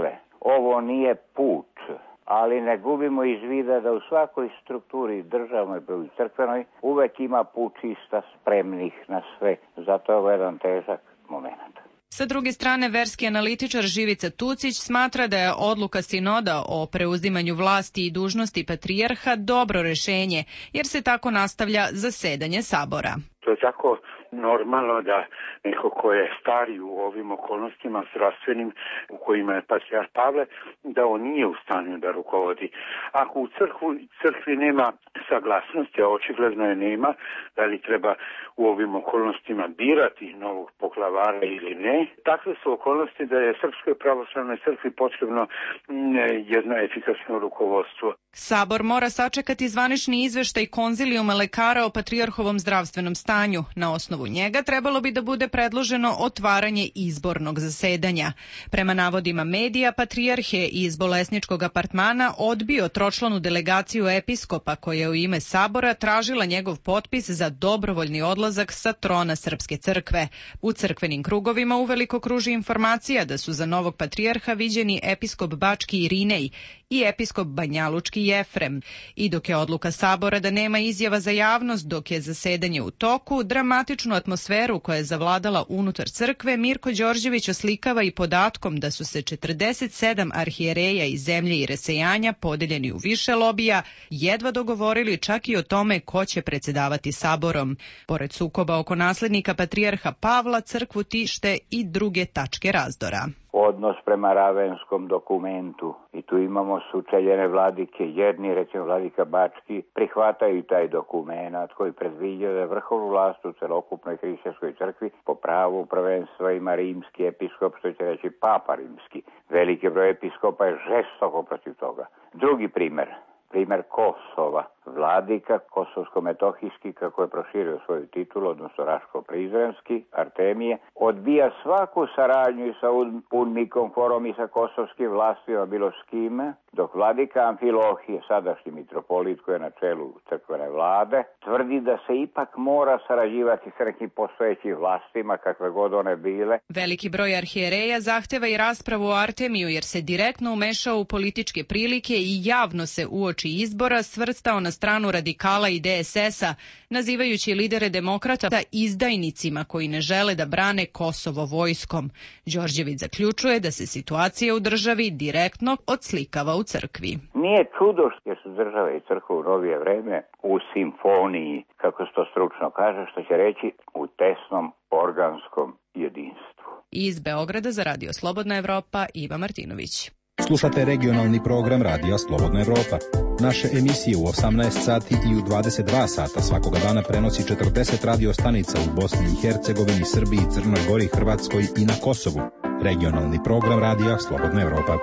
ovo nije put, ali ne gubimo iz vida da u svakoj strukturi državnoj i crkvenoj uvek ima pučista spremnih na sve. Zato je ovo jedan težak moment. Sa druge strane, verski analitičar Živica Tucić smatra da je odluka sinoda o preuzimanju vlasti i dužnosti patrijarha dobro rešenje, jer se tako nastavlja zasedanje Sabora. To je tako normalno da neko ko je stari u ovim okolnostima zdravstvenim u kojima je patrijarh Pavle, da on nije u stanju da rukovodi. Ako u crkvi nema saglasnosti, a očigledno je nema, da li treba u ovim okolnostima birati novog poglavara ili ne, takve su okolnosti da je Srpskoj pravoslavnoj crkvi potrebno jedno efikasno rukovodstvo. Sabor mora sačekati zvanični izveštaj konzilijuma lekara o patrijarhovom zdravstvenom stanju. Na osnovu njega trebalo bi da bude predloženo otvaranje izbornog zasedanja. Prema navodima medija, patrijarh je iz bolesničkog apartmana odbio tročlanu delegaciju episkopa koja je u ime Sabora tražila njegov potpis za dobrovoljni odlazak sa trona Srpske crkve. U crkvenim krugovima uveliko kruži informacija da su za novog patrijarha viđeni episkop Bački Irinej i episkop banjalučki Jefrem. I dok je odluka sabora da nema izjava za javnost dok je zasedanje u toku, dramatičnu atmosferu koja je zavladala unutar crkve Mirko Đorđević oslikava i podatkom da su se 47 arhijereja iz zemlje i rasejanja, podeljeni u više lobija, jedva dogovorili čak i o tome ko će predsedavati saborom. Pored sukoba oko naslednika patrijarha Pavla, crkvu tište i druge tačke razdora. Odnos prema Ravenskom dokumentu. I tu imamo sučeljene vladike. Jedni, recimo vladika Bački, prihvataju taj dokument koji predviđa da vrhovnu vlast u celokupnoj hrišćanskoj crkvi po pravu prvenstva ima rimski episkop, što će reći papa rimski. Veliki broj episkopa je žestoko protiv toga. Drugi primer Kosova. Vladika kosovsko-metohijski, kako je proširio svoju titulu, odnosno Raško-Prizrenski, Artemije, odbija svaku saradnju i sa UNMIK-om, forom i sa kosovskim vlastima, bilo s kime, dok vladika Amfilohije, sadašnji mitropolit koji je na čelu crkvene vlade, tvrdi da se ipak mora sarađivati s nekim postojećim vlastima, kakve god one bile. Veliki broj arhijereja zahteva i raspravu o Artemiju jer se direktno umešao u političke prilike i javno se uoči izbora svrstao na stranu radikala i DSS-a, nazivajući lidere demokrata izdajnicima koji ne žele da brane Kosovo vojskom. Đorđević zaključuje da se situacija u državi direktno odslikava u crkvi. Nije čudo što su države i crkva u novije vreme u simfoniji, kako se to stručno kaže, što će reći u tesnom organskom jedinstvu. Iz Beograda za Radio Slobodna Evropa, Iva Martinović. Slušate regionalni program Radija Slobodna Evropa. Naše emisije u 18 sati i u 22 sata svakoga dana prenosi 40 radio stanica u Bosni i Hercegovini, Srbiji, Crnoj Gori, Hrvatskoj i na Kosovu. Regionalni program Radija Slobodna Evropa.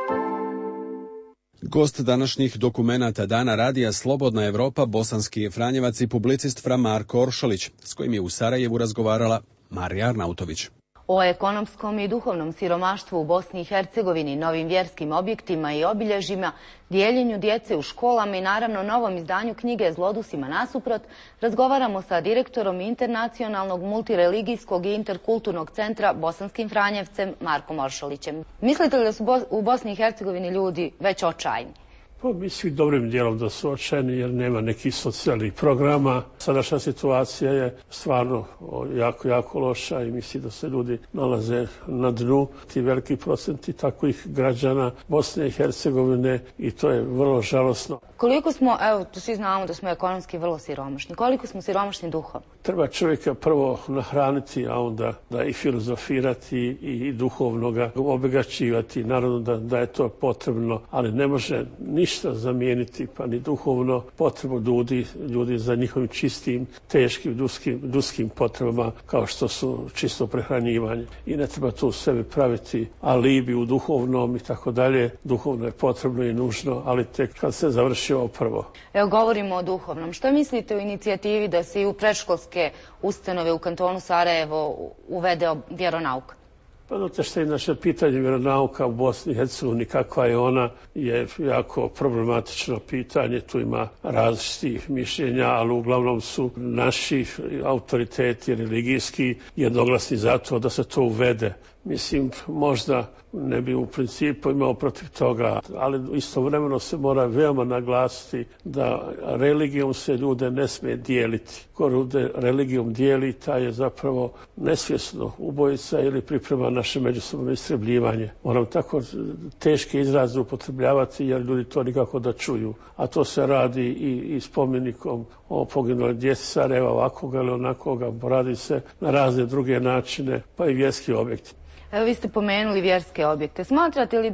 Gost današnjih dokumenata Dana Radija Slobodna Evropa, bosanski je Franjevac i publicist Fra Marko Oršolić, s kojim je u Sarajevu razgovarala Marija Arnautović. O ekonomskom i duhovnom siromaštvu u Bosni i Hercegovini, novim vjerskim objektima i obilježjima, dijeljenju djece u školama i naravno novom izdanju knjige Zlodusima nasuprot, razgovaramo sa direktorom Internacionalnog multireligijskog i interkulturnog centra Bosanskim Franjevcem Markom Oršolićem. Mislite li da su u Bosni i Hercegovini ljudi već očajni? Pa mislim dobrim dijelom da su očajni jer nema nekih socijalnih programa. Sadašnja situacija je stvarno jako loša i mislim da se ljudi nalaze na dnu. Ti veliki procenti takvih građana Bosne i Hercegovine i to je vrlo žalosno. Koliko smo, evo, svi znamo da smo ekonomski vrlo siromašni. Koliko smo siromašni duhom? Treba čovjeka prvo nahraniti, a onda da i filozofirati i duhovno ga obogaćivati. Naravno da je to potrebno, ali ne može ništa zamijeniti, pa ni duhovno potrebu ljudi za njihovim čistim, teškim, ljudskih potrebama, kao što su čisto prehranjivanje. I ne treba tu sebi praviti alibi u duhovnom i tako dalje. Duhovno je potrebno i nužno, ali tek kad se završi ovo prvo. Evo, govorimo o duhovnom. Što mislite o inicijativi da se i u predškolske ustanove u kantonu Sarajevo uvede vjeronauka? Pa znate što je naše pitanje vjeronauka u Bosni i Hercegovini, kakva je ona, je jako problematično pitanje. Tu ima različitih mišljenja, ali uglavnom su naši autoriteti religijski jednoglasni za to da se to uvede. Mislim, možda ne bi u principu imao protiv toga, ali istovremeno se mora veoma naglasiti da religijom se ljude ne smije dijeliti. Ko ljude religijom dijeli, taj je zapravo nesvjesno ubojica ili priprema naše međusobno istrebljivanje. Moram tako teške izraze upotrebljavati jer ljudi to nikako da čuju. A to se radi i spomenikom o poginuloj djeci Sarajeva, ovakvoga ili onakoga, radi se na razne druge načine, pa i vjerski objekti. Evo, vi ste pomenuli vjerske objekte. Smatrate li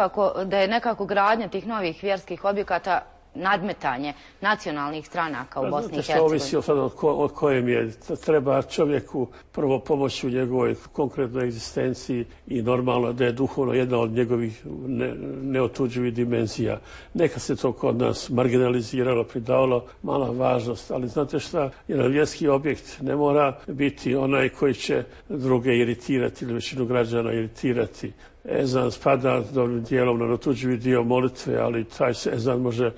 da je nekako gradnja tih novih vjerskih objekata nadmetanje nacionalnih stranaka u Bosni i Hercegovini? Ovisi od kojem je. Treba čovjeku prvo pomoći u njegovoj konkretnoj egzistenciji i normalno da je duhovno jedna od njegovih neotuđivih dimenzija. Neka se to kod nas marginaliziralo, pridavalo mala važnost, ali znate šta, jedan vjerski objekt ne mora biti onaj koji će druge iritirati ili većinu građana iritirati. Ezan spada dobrim dijelom na neotuđivi dio molitve, ali taj se ezan može,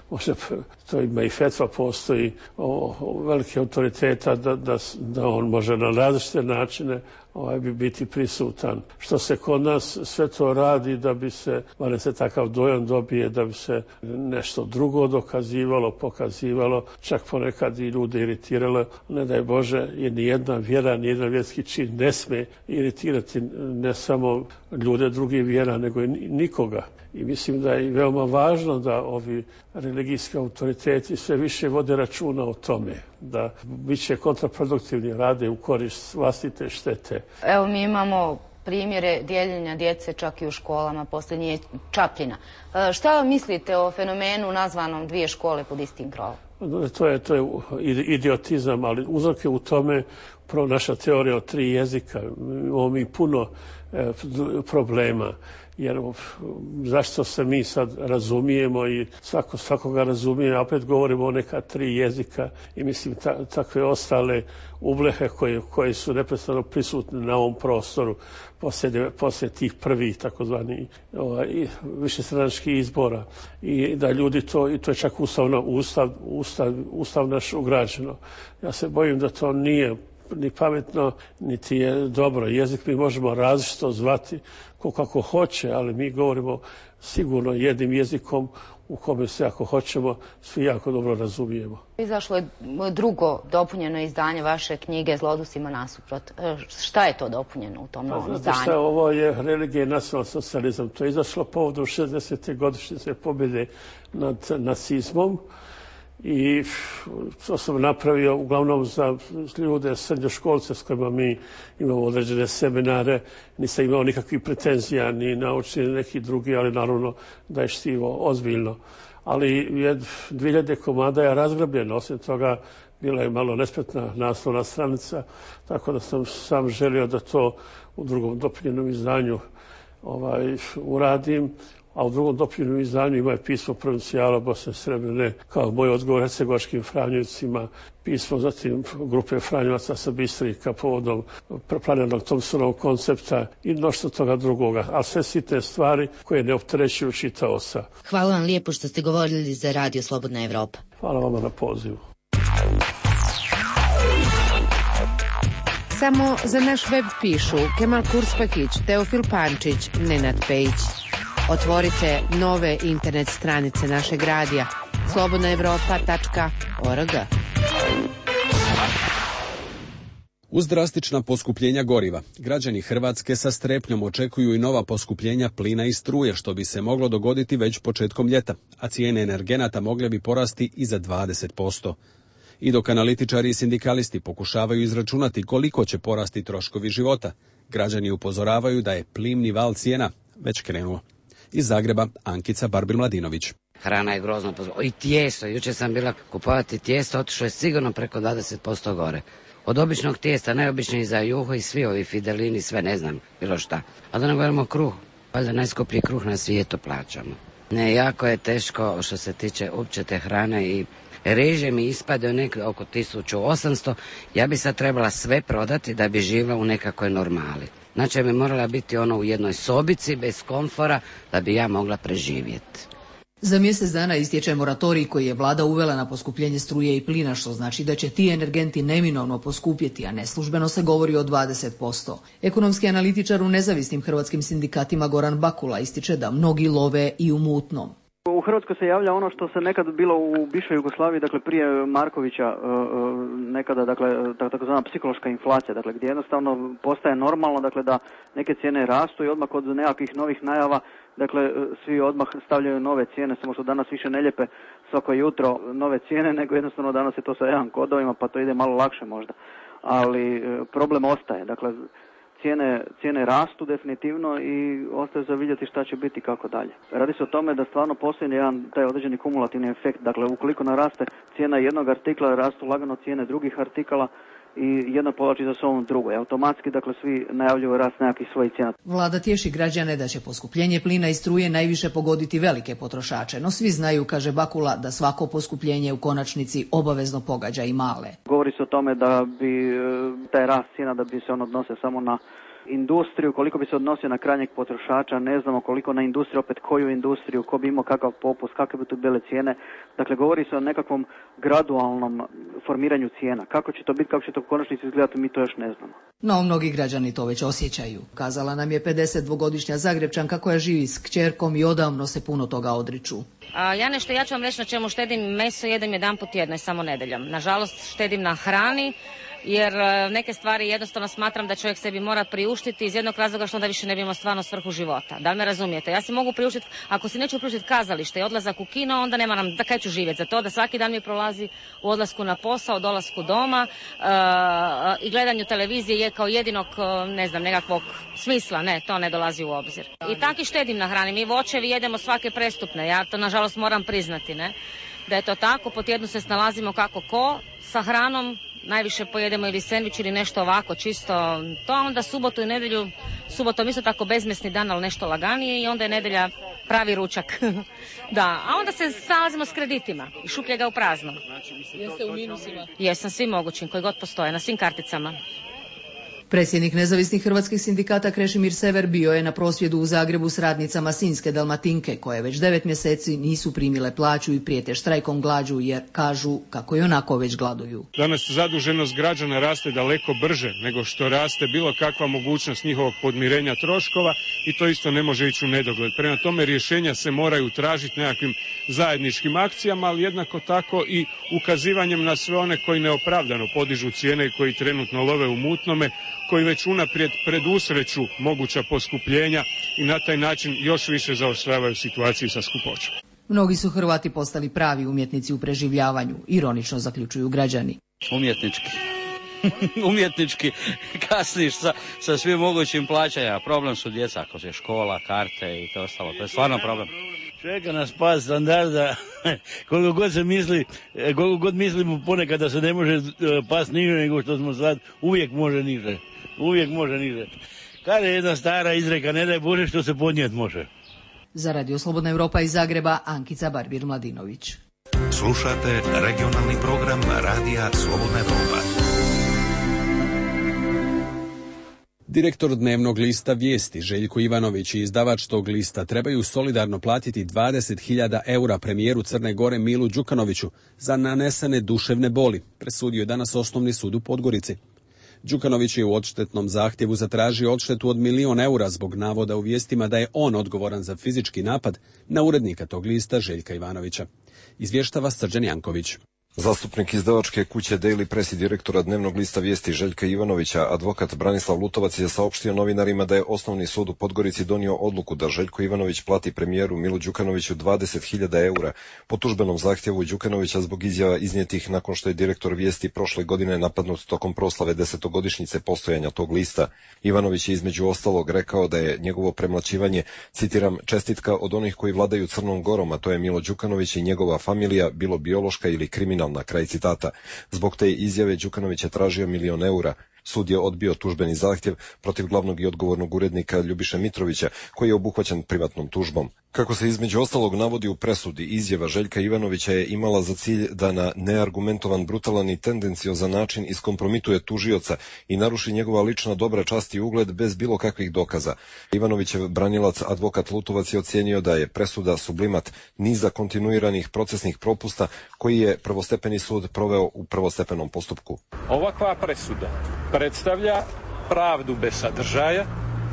to ima i fetva, postoji velike autoriteta da on može na različite načine bi biti prisutan. Što se kod nas sve to radi da bi se, barem se takav dojam dobije, da bi se nešto drugo dokazivalo, pokazivalo, čak ponekad i ljude iritiralo. Ne daj Bože, jer nijedna vjera, nijedan vjerski čin ne sme iritirati ne samo ljude drugih vjera, nego i nikoga. I mislim da je veoma važno da ovi religijski autoriteti sve više vode računa o tome, da bit će kontraproduktivni, rade u korist vlastite štete. Evo, mi imamo primjere dijeljenja djece čak i u školama, posljednji je Čapljina. Šta mislite o fenomenu nazvanom dvije škole pod istim krovom? To je idiotizam, ali uzrok je u tome prvo naša teorija o 3 jezika. Imamo mi puno problema. Jer zašto se mi sad razumijemo i svakoga razumije, a opet govorimo o neka 3 jezika i mislim takve ostale ublehe koje su neprestano prisutne na ovom prostoru poslije tih prvih takozvani višestranačkih izbora i da ljudi to je čak ustav naš ugrađeno. Ja se bojim da to nije ni pametno, niti je dobro. Jezik mi možemo različito zvati kako hoće, ali mi govorimo sigurno jednim jezikom u kome se, ako hoćemo, svi jako dobro razumijemo. Izašlo je drugo dopunjeno izdanje vaše knjige Zlodusima nasuprot. Šta je to dopunjeno u tom novom izdanju? Znate šta, ovo je religija i nacionalni socijalizam. To je izašlo povodom 60. godišnjice pobjede nad nacizmom. I to sam napravio uglavnom za ljude, srednjoškolce s kojima mi imamo određene seminare. Nisam imao nikakvih pretenzija, ni naučni, ni neki drugi, ali naravno da je štivo ozbiljno. Ali 2000 komada je razgrabljeno, osim toga bila je malo nespretna naslovna stranica, tako da sam sam želio da to u drugom dopunjenom izdanju uradim. A u drugom dopunjenom izdanju ima je pismo provincijala Bosne i Srebrene kao moj odgovor hercegovačkim Franjevcima, pismo zatim grupe Franjevaca sa Bistrika povodom planiranog Thompsonovog koncepta i mnoštvo toga drugoga, ali sve sitne stvari koje ne opterećuju čitaoca. Hvala vam lijepo što ste govorili za Radio Slobodna Evropa. Hvala vama na pozivu. Samo za naš web pišu Kemal Kurspakić, Teofil Pančić, Nenad Pejić. Otvorite nove internet stranice našeg radija slobodnaevropa.org. Uz drastična poskupljenja goriva, građani Hrvatske sa strepnjom očekuju i nova poskupljenja plina i struje, što bi se moglo dogoditi već početkom ljeta, a cijene energenata mogle bi porasti i za 20%. I dok analitičari i sindikalisti pokušavaju izračunati koliko će porasti troškovi života, građani upozoravaju da je plimni val cijena već krenuo. Iz Zagreba, Ankica Barbil-Mladinović. Hrana je grozno i tijesto. Jučer sam bila kupovati tijesto, otišlo je sigurno preko 20% gore. Od običnog tijesta, najobičniji za juho i svi ovi fidelini, sve ne znam, bilo šta. A da ne govorimo kruh, valjda najskuplji kruh na svijetu plaćamo. Ne, jako je teško što se tiče uopće te hrane i reže mi ispadaju nekako oko 1800. Ja bi sad trebala sve prodati da bi živjela u nekakvoj normali. Znači ja bi morala biti u jednoj sobici bez komfora da bi ja mogla preživjeti. Za mjesec dana istječe moratorij koji je vlada uvela na poskupljenje struje i plina, što znači da će ti energenti neminovno poskupjeti, a neslužbeno se govori o 20%. Ekonomski analitičar u nezavisnim hrvatskim sindikatima Goran Bakula ističe da mnogi love i u mutnom. U Hrvatskoj se javlja ono što se nekad bilo u bivšoj Jugoslaviji, dakle prije Markovića, nekada, dakle, takozvana psihološka inflacija, dakle gdje jednostavno postaje normalno, dakle da neke cijene rastu i odmah kod nekakvih novih najava, dakle svi odmah stavljaju nove cijene, samo što danas više ne lijepe svako jutro nove cijene, nego jednostavno danas je to sa jedan kodovima, pa to ide malo lakše možda, ali problem ostaje, dakle cijene rastu definitivno i ostaje za vidjeti šta će biti kako dalje. Radi se o tome da stvarno postoji jedan taj određeni kumulativni efekt. Dakle, ukoliko naraste cijena jednog artikla, rastu lagano cijene drugih artikala i jedno povlači za sobom drugo. I automatski, dakle, svi najavljuju rast nekakvih svojih cijena. Vlada tješi građane da će poskupljenje plina i struje najviše pogoditi velike potrošače, no svi znaju, kaže Bakula, da svako poskupljenje u konačnici obavezno pogađa i male. Govori se o tome da bi taj rast cijena, da bi se on odnose samo na industriju, koliko bi se odnosio na krajnjeg potrošača, ne znamo koliko na industriju, opet koju industriju, ko bi imao kakav popust, kakve bi tu bile cijene. Dakle, govori se o nekakvom gradualnom formiranju cijena. Kako će to biti, kako će to u konačnici izgledati, mi to još ne znamo. No, mnogi građani to već osjećaju. Kazala nam je 52-godišnja Zagrebčanka koja živi s kćerkom i odavno se puno toga odriču. Ja ću vam reći na čemu štedim. Meso jedem jedanput tjedno i samo nedjeljom. Nažalost, štedim na hrani, jer neke stvari jednostavno smatram da čovjek sebi mora priuštiti iz jednog razloga što onda više ne bi imao stvarno svrhu života. Da li me razumijete? Ja si mogu priuštiti, ako si neću priuštiti kazalište i odlazak u kino, onda nema nam, da kaj ću živjeti za to, da svaki dan mi prolazi u odlasku na posao, dolasku doma i gledanju televizije je kao jedinog, ne znam, nekakvog smisla, ne, to ne dolazi u obzir. I tako štedim na hrani. Mi voćevi jedemo svake prestupne, ja to nažalost moram priznati, ne, da je to tako, po tjednu se snalazimo kako ko sa hranom. Najviše pojedemo ili sendvič ili nešto ovako, čisto to, onda subotu i nedjelju, subotom isto tako bezmesni dan, ali nešto laganije i onda je nedjelja pravi ručak. Da, a onda se snalazimo s kreditima i šupljega u prazno. Jeste u minusima? Jesam, svim mogućim, koji god postoje, na svim karticama. Predsjednik nezavisnih hrvatskih sindikata Krešimir Sever bio je na prosvjedu u Zagrebu s radnicama Sinjske Dalmatinke, koje već 9 mjeseci nisu primile plaću i prijete štrajkom glađu jer kažu kako i onako već gladuju. Danas zaduženost građana raste daleko brže nego što raste bilo kakva mogućnost njihovog podmirenja troškova i to isto ne može ići u nedogled. Prema tome rješenja se moraju tražiti nekakvim zajedničkim akcijama, ali jednako tako i ukazivanjem na sve one koji neopravdano podižu cijene i koji trenutno love u mutnome, koji već unaprijed predusreću moguća poskupljenja i na taj način još više zaoštravaju situaciju sa skupoćom. Mnogi su Hrvati postali pravi umjetnici u preživljavanju, ironično zaključuju građani. Umjetnički kasniš sa svim mogućim plaćanja. Problem su djeca, ako se škola, karte i to ostalo. To je stvarno problem. Čeka nas pad standarda, koliko god mislimo ponekad da se ne može past niže nego što smo sad, uvijek može niže. Kaže jedna stara izreka, ne daj Bože što se podnijet može. Za Radio Slobodna Europa iz Zagreba, Ankica Barbir-Mladinović. Slušate regionalni program Radija Slobodna Europa. Direktor dnevnog lista Vijesti Željko Ivanović i izdavač tog lista trebaju solidarno platiti 20.000 eura premijeru Crne Gore Milu Đukanoviću za nanesene duševne boli, presudio je danas Osnovni sud u Podgorici. Đukanović je u odštetnom zahtjevu zatražio odštetu od 1.000.000 eura zbog navoda u vijestima da je on odgovoran za fizički napad na urednika tog lista Željka Ivanovića. Izvještava Srđan Janković. Zastupnik izdavačke kuće Daily Press i direktora dnevnog lista Vijesti Željka Ivanovića, advokat Branislav Lutovac, je saopštio novinarima da je Osnovni sud u Podgorici donio odluku da Željko Ivanović plati premijeru Milu Đukanoviću 20.000 eura po tužbenom zahtjevu Đukanovića zbog izjava iznijetih nakon što je direktor Vijesti prošle godine napadnut tokom proslave 10-godišnjice postojanja tog lista. Ivanović je između ostalog rekao da je njegovo premlaćivanje, citiram, čestitka od onih koji vladaju Crnom Gorom, a to je Milo Đukanović i njegova familija, bilo biološka ili kriminalna, kraj citata. Zbog te izjave Đukanović je tražio 1.000.000 eura. Sud je odbio tužbeni zahtjev protiv glavnog i odgovornog urednika Ljubiše Mitrovića, koji je obuhvaćen privatnom tužbom. Kako se između ostalog navodi u presudi, izjava Željka Ivanovića je imala za cilj da na neargumentovan, brutalan i tendenciozan način iskompromituje tužioca i naruši njegova lična dobra čast i ugled bez bilo kakvih dokaza. Ivanovićev branilac advokat Lutovac je ocijenio da je presuda sublimat niza kontinuiranih procesnih propusta koji je prvostepeni sud proveo u prvostepenom postupku. Ovakva presuda predstavlja pravdu bez sadržaja,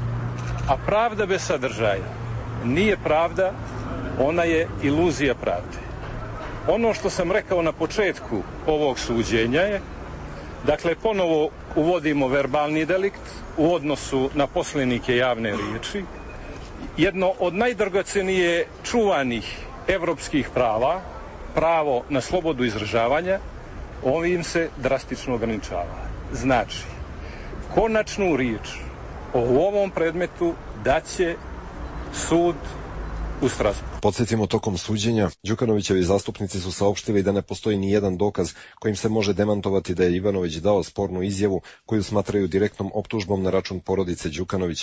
a pravda bez sadržaja nije pravda, ona je iluzija pravde. Ono što sam rekao na početku ovog suđenja je, dakle, ponovo uvodimo verbalni delikt u odnosu na poslenike javne riječi, jedno od najdragocenije čuvanih evropskih prava, pravo na slobodu izražavanja, ovim se drastično ograničava. Znači, konačnu riječ o ovom predmetu daće sud u Strasbourgu. Podsjetimo, tokom suđenja Đukanovićevi zastupnici su saopštili da ne postoji ni jedan dokaz kojim se može demantovati da je Ivanović dao spornu izjavu koju smatraju direktnom optužbom na račun porodice Đukanovića.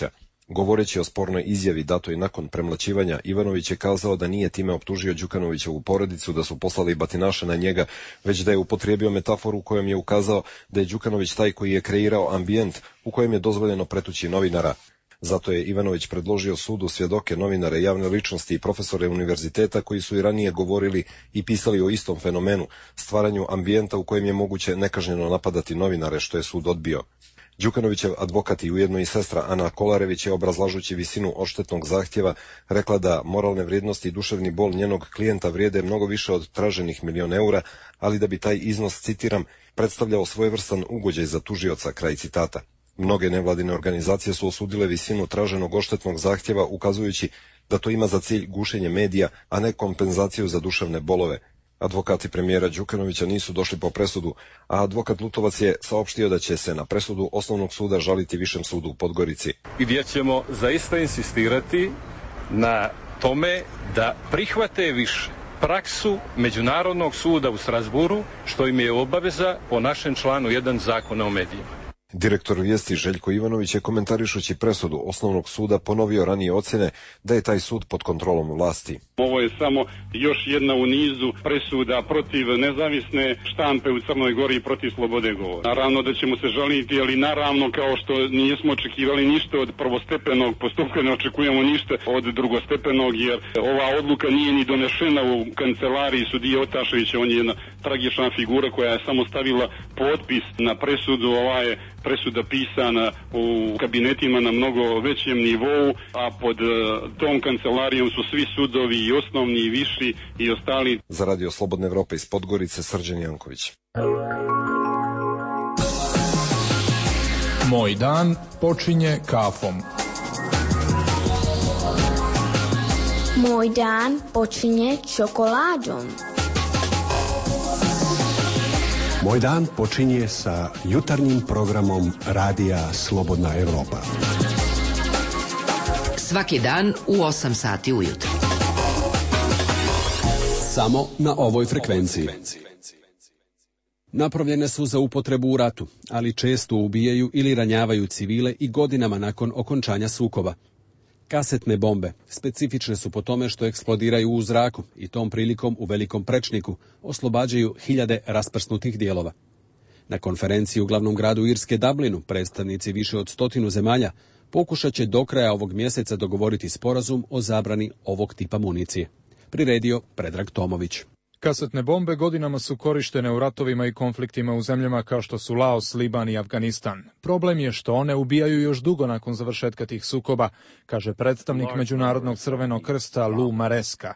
Govoreći o spornoj izjavi datoj nakon premlaćivanja, Ivanović je kazao da nije time optužio Đukanovićevu porodicu da su poslali batinaše na njega, već da je upotrijebio metaforu kojom je ukazao da je Đukanović taj koji je kreirao ambijent u kojem je dozvoljeno pretući novinara. Zato je Ivanović predložio sudu svjedoke, novinare, javne ličnosti i profesore univerziteta koji su i ranije govorili i pisali o istom fenomenu, stvaranju ambijenta u kojem je moguće nekažnjeno napadati novinare, što je sud odbio. Đukanovićev advokat i ujedno i sestra Ana Kolarević je, obrazlažući visinu odštetnog zahtjeva, rekla da moralne vrijednosti i duševni bol njenog klijenta vrijede mnogo više od traženih €1.000.000, ali da bi taj iznos, citiram, predstavljao svojevrstan ugođaj za tužioca, kraj citata. Mnoge nevladine organizacije su osudile visinu traženog odštetnog zahtjeva, ukazujući da to ima za cilj gušenje medija, a ne kompenzaciju za duševne bolove. Advokati premijera Đukanovića nisu došli po presudu, a advokat Lutovac je saopštio da će se na presudu Osnovnog suda žaliti Višem sudu u Podgorici. Gdje ćemo zaista insistirati na tome da prihvate više praksu Međunarodnog suda u Strasburu, što im je obaveza po našem članu 1 Zakona o medijima. Direktor Vijesti Željko Ivanović je, komentarišući presudu Osnovnog suda, ponovio ranije ocjene da je taj sud pod kontrolom vlasti. Ovo je samo još jedna u nizu presuda protiv nezavisne štampe u Crnoj Gori i protiv slobode govora. Naravno da ćemo se žaliti, ali naravno kao što nismo očekivali ništa od prvostepenog postupka, ne očekujemo ništa od drugostepenog, jer ova odluka nije ni donešena u kancelariji sudije Otaševića. On je jedna tragična figura koja je samo stavila potpis na presudu. Ova je presuda pisana u kabinetima na mnogo većem nivou, a pod tom kancelarijom su svi sudovi, i osnovni i viši i ostali. Za Radio Slobodne Evrope iz Podgorice, Srđan Janković. Moj dan počinje kafom. Moj dan počinje čokoladom. Moj dan počinje sa jutarnjim programom Radija Slobodna Evropa. Svaki dan u 8 sati ujutro. Samo na ovoj frekvenciji. Napravljene su za upotrebu u ratu, ali često ubijaju ili ranjavaju civile i godinama nakon okončanja sukoba. Kasetne bombe specifične su po tome što eksplodiraju u zraku i tom prilikom u velikom prečniku oslobađaju hiljade rasprsnutih dijelova. Na konferenciji u glavnom gradu Irske Dublinu predstavnici više od 100 zemalja pokušat će do kraja ovog mjeseca dogovoriti sporazum o zabrani ovog tipa municije. Priredio Predrag Tomović. Kasetne bombe godinama su korištene u ratovima i konfliktima u zemljama kao što su Laos, Liban i Afganistan. Problem je što one ubijaju još dugo nakon završetka tih sukoba, kaže predstavnik Međunarodnog crvenog krsta Lou Maresca.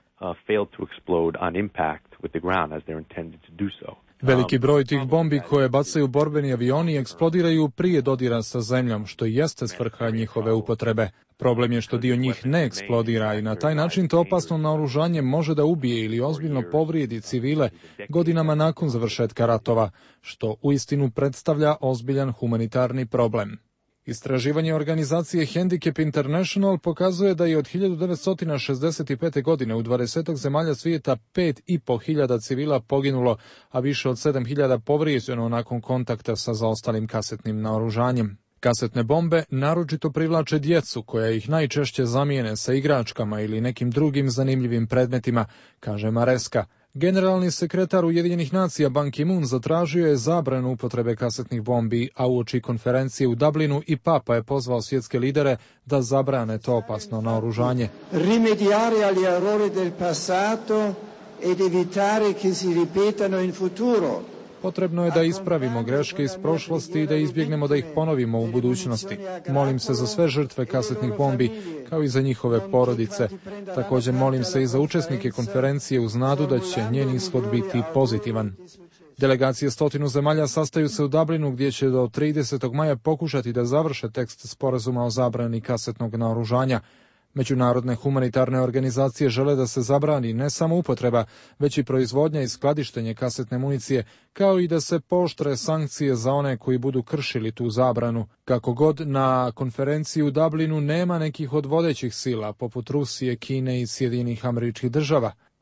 Veliki broj tih bombi koje bacaju borbeni avioni eksplodiraju prije dodira sa zemljom, što i jeste svrha njihove upotrebe. Problem je što dio njih ne eksplodira i na taj način to opasno naoružanje može da ubije ili ozbiljno povrijedi civile godinama nakon završetka ratova, što uistinu predstavlja ozbiljan humanitarni problem. Istraživanje organizacije Handicap International pokazuje da je od 1965. godine u 20 zemalja svijeta 5.500 civila poginulo, a više od 7.000 povrijeđeno nakon kontakta sa zaostalim kasetnim naoružanjem. Kasetne bombe naročito privlače djecu koja ih najčešće zamijene sa igračkama ili nekim drugim zanimljivim predmetima, kaže Maresca. Generalni sekretar Ujedinjenih nacija Ban Ki-moon zatražio je zabranu upotrebe kasetnih bombi, a uoči konferencije u Dublinu i Papa je pozvao svjetske lidere da zabrane to opasno naoružanje. Rimediare agli errori del passato ed evitare che si ripetano in futuro. Potrebno je da ispravimo greške iz prošlosti i da izbjegnemo da ih ponovimo u budućnosti. Molim se za sve žrtve kasetnih bombi, kao i za njihove porodice. Također molim se i za učesnike konferencije uz nadu da će njen ishod biti pozitivan. Delegacije 100 zemalja sastaju se u Dublinu gdje će do 30. maja pokušati da završe tekst sporazuma o zabrani kasetnog naoružanja. Međunarodne humanitarne organizacije žele da se zabrani ne samo upotreba, već i proizvodnja i skladištenje kasetne municije, kao i da se pooštre sankcije za one koji budu kršili tu zabranu. Kako god, na konferenciji u Dublinu nema nekih od vodećih sila, poput Rusije, Kine i Sjedinjenih Američkih Država.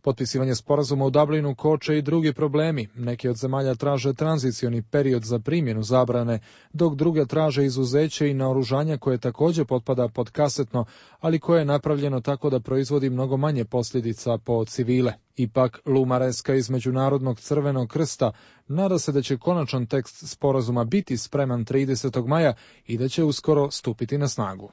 Potpisivanje sporazuma u Dublinu koče i drugi problemi. Neki od zemalja traže tranzicioni period za primjenu zabrane, dok druge traže izuzeće i naoružanja koje također potpada pod kasetno, ali koje je napravljeno tako da proizvodi mnogo manje posljedica po civile. Ipak, Lou Maresca iz Međunarodnog crvenog krsta nada se da će konačan tekst sporazuma biti spreman 30. maja i da će uskoro stupiti na snagu.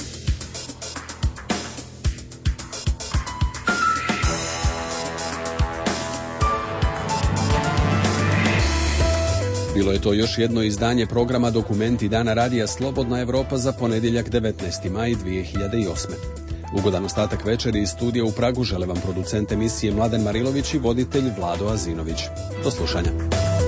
Bilo je to još jedno izdanje programa Dokumenti Dana Radija Slobodna Evropa za ponedjeljak 19. maj 2008. Ugodan ostatak večeri iz studija u Pragu žele vam producent emisije Mladen Marilović i voditelj Vlado Azinović. Do slušanja.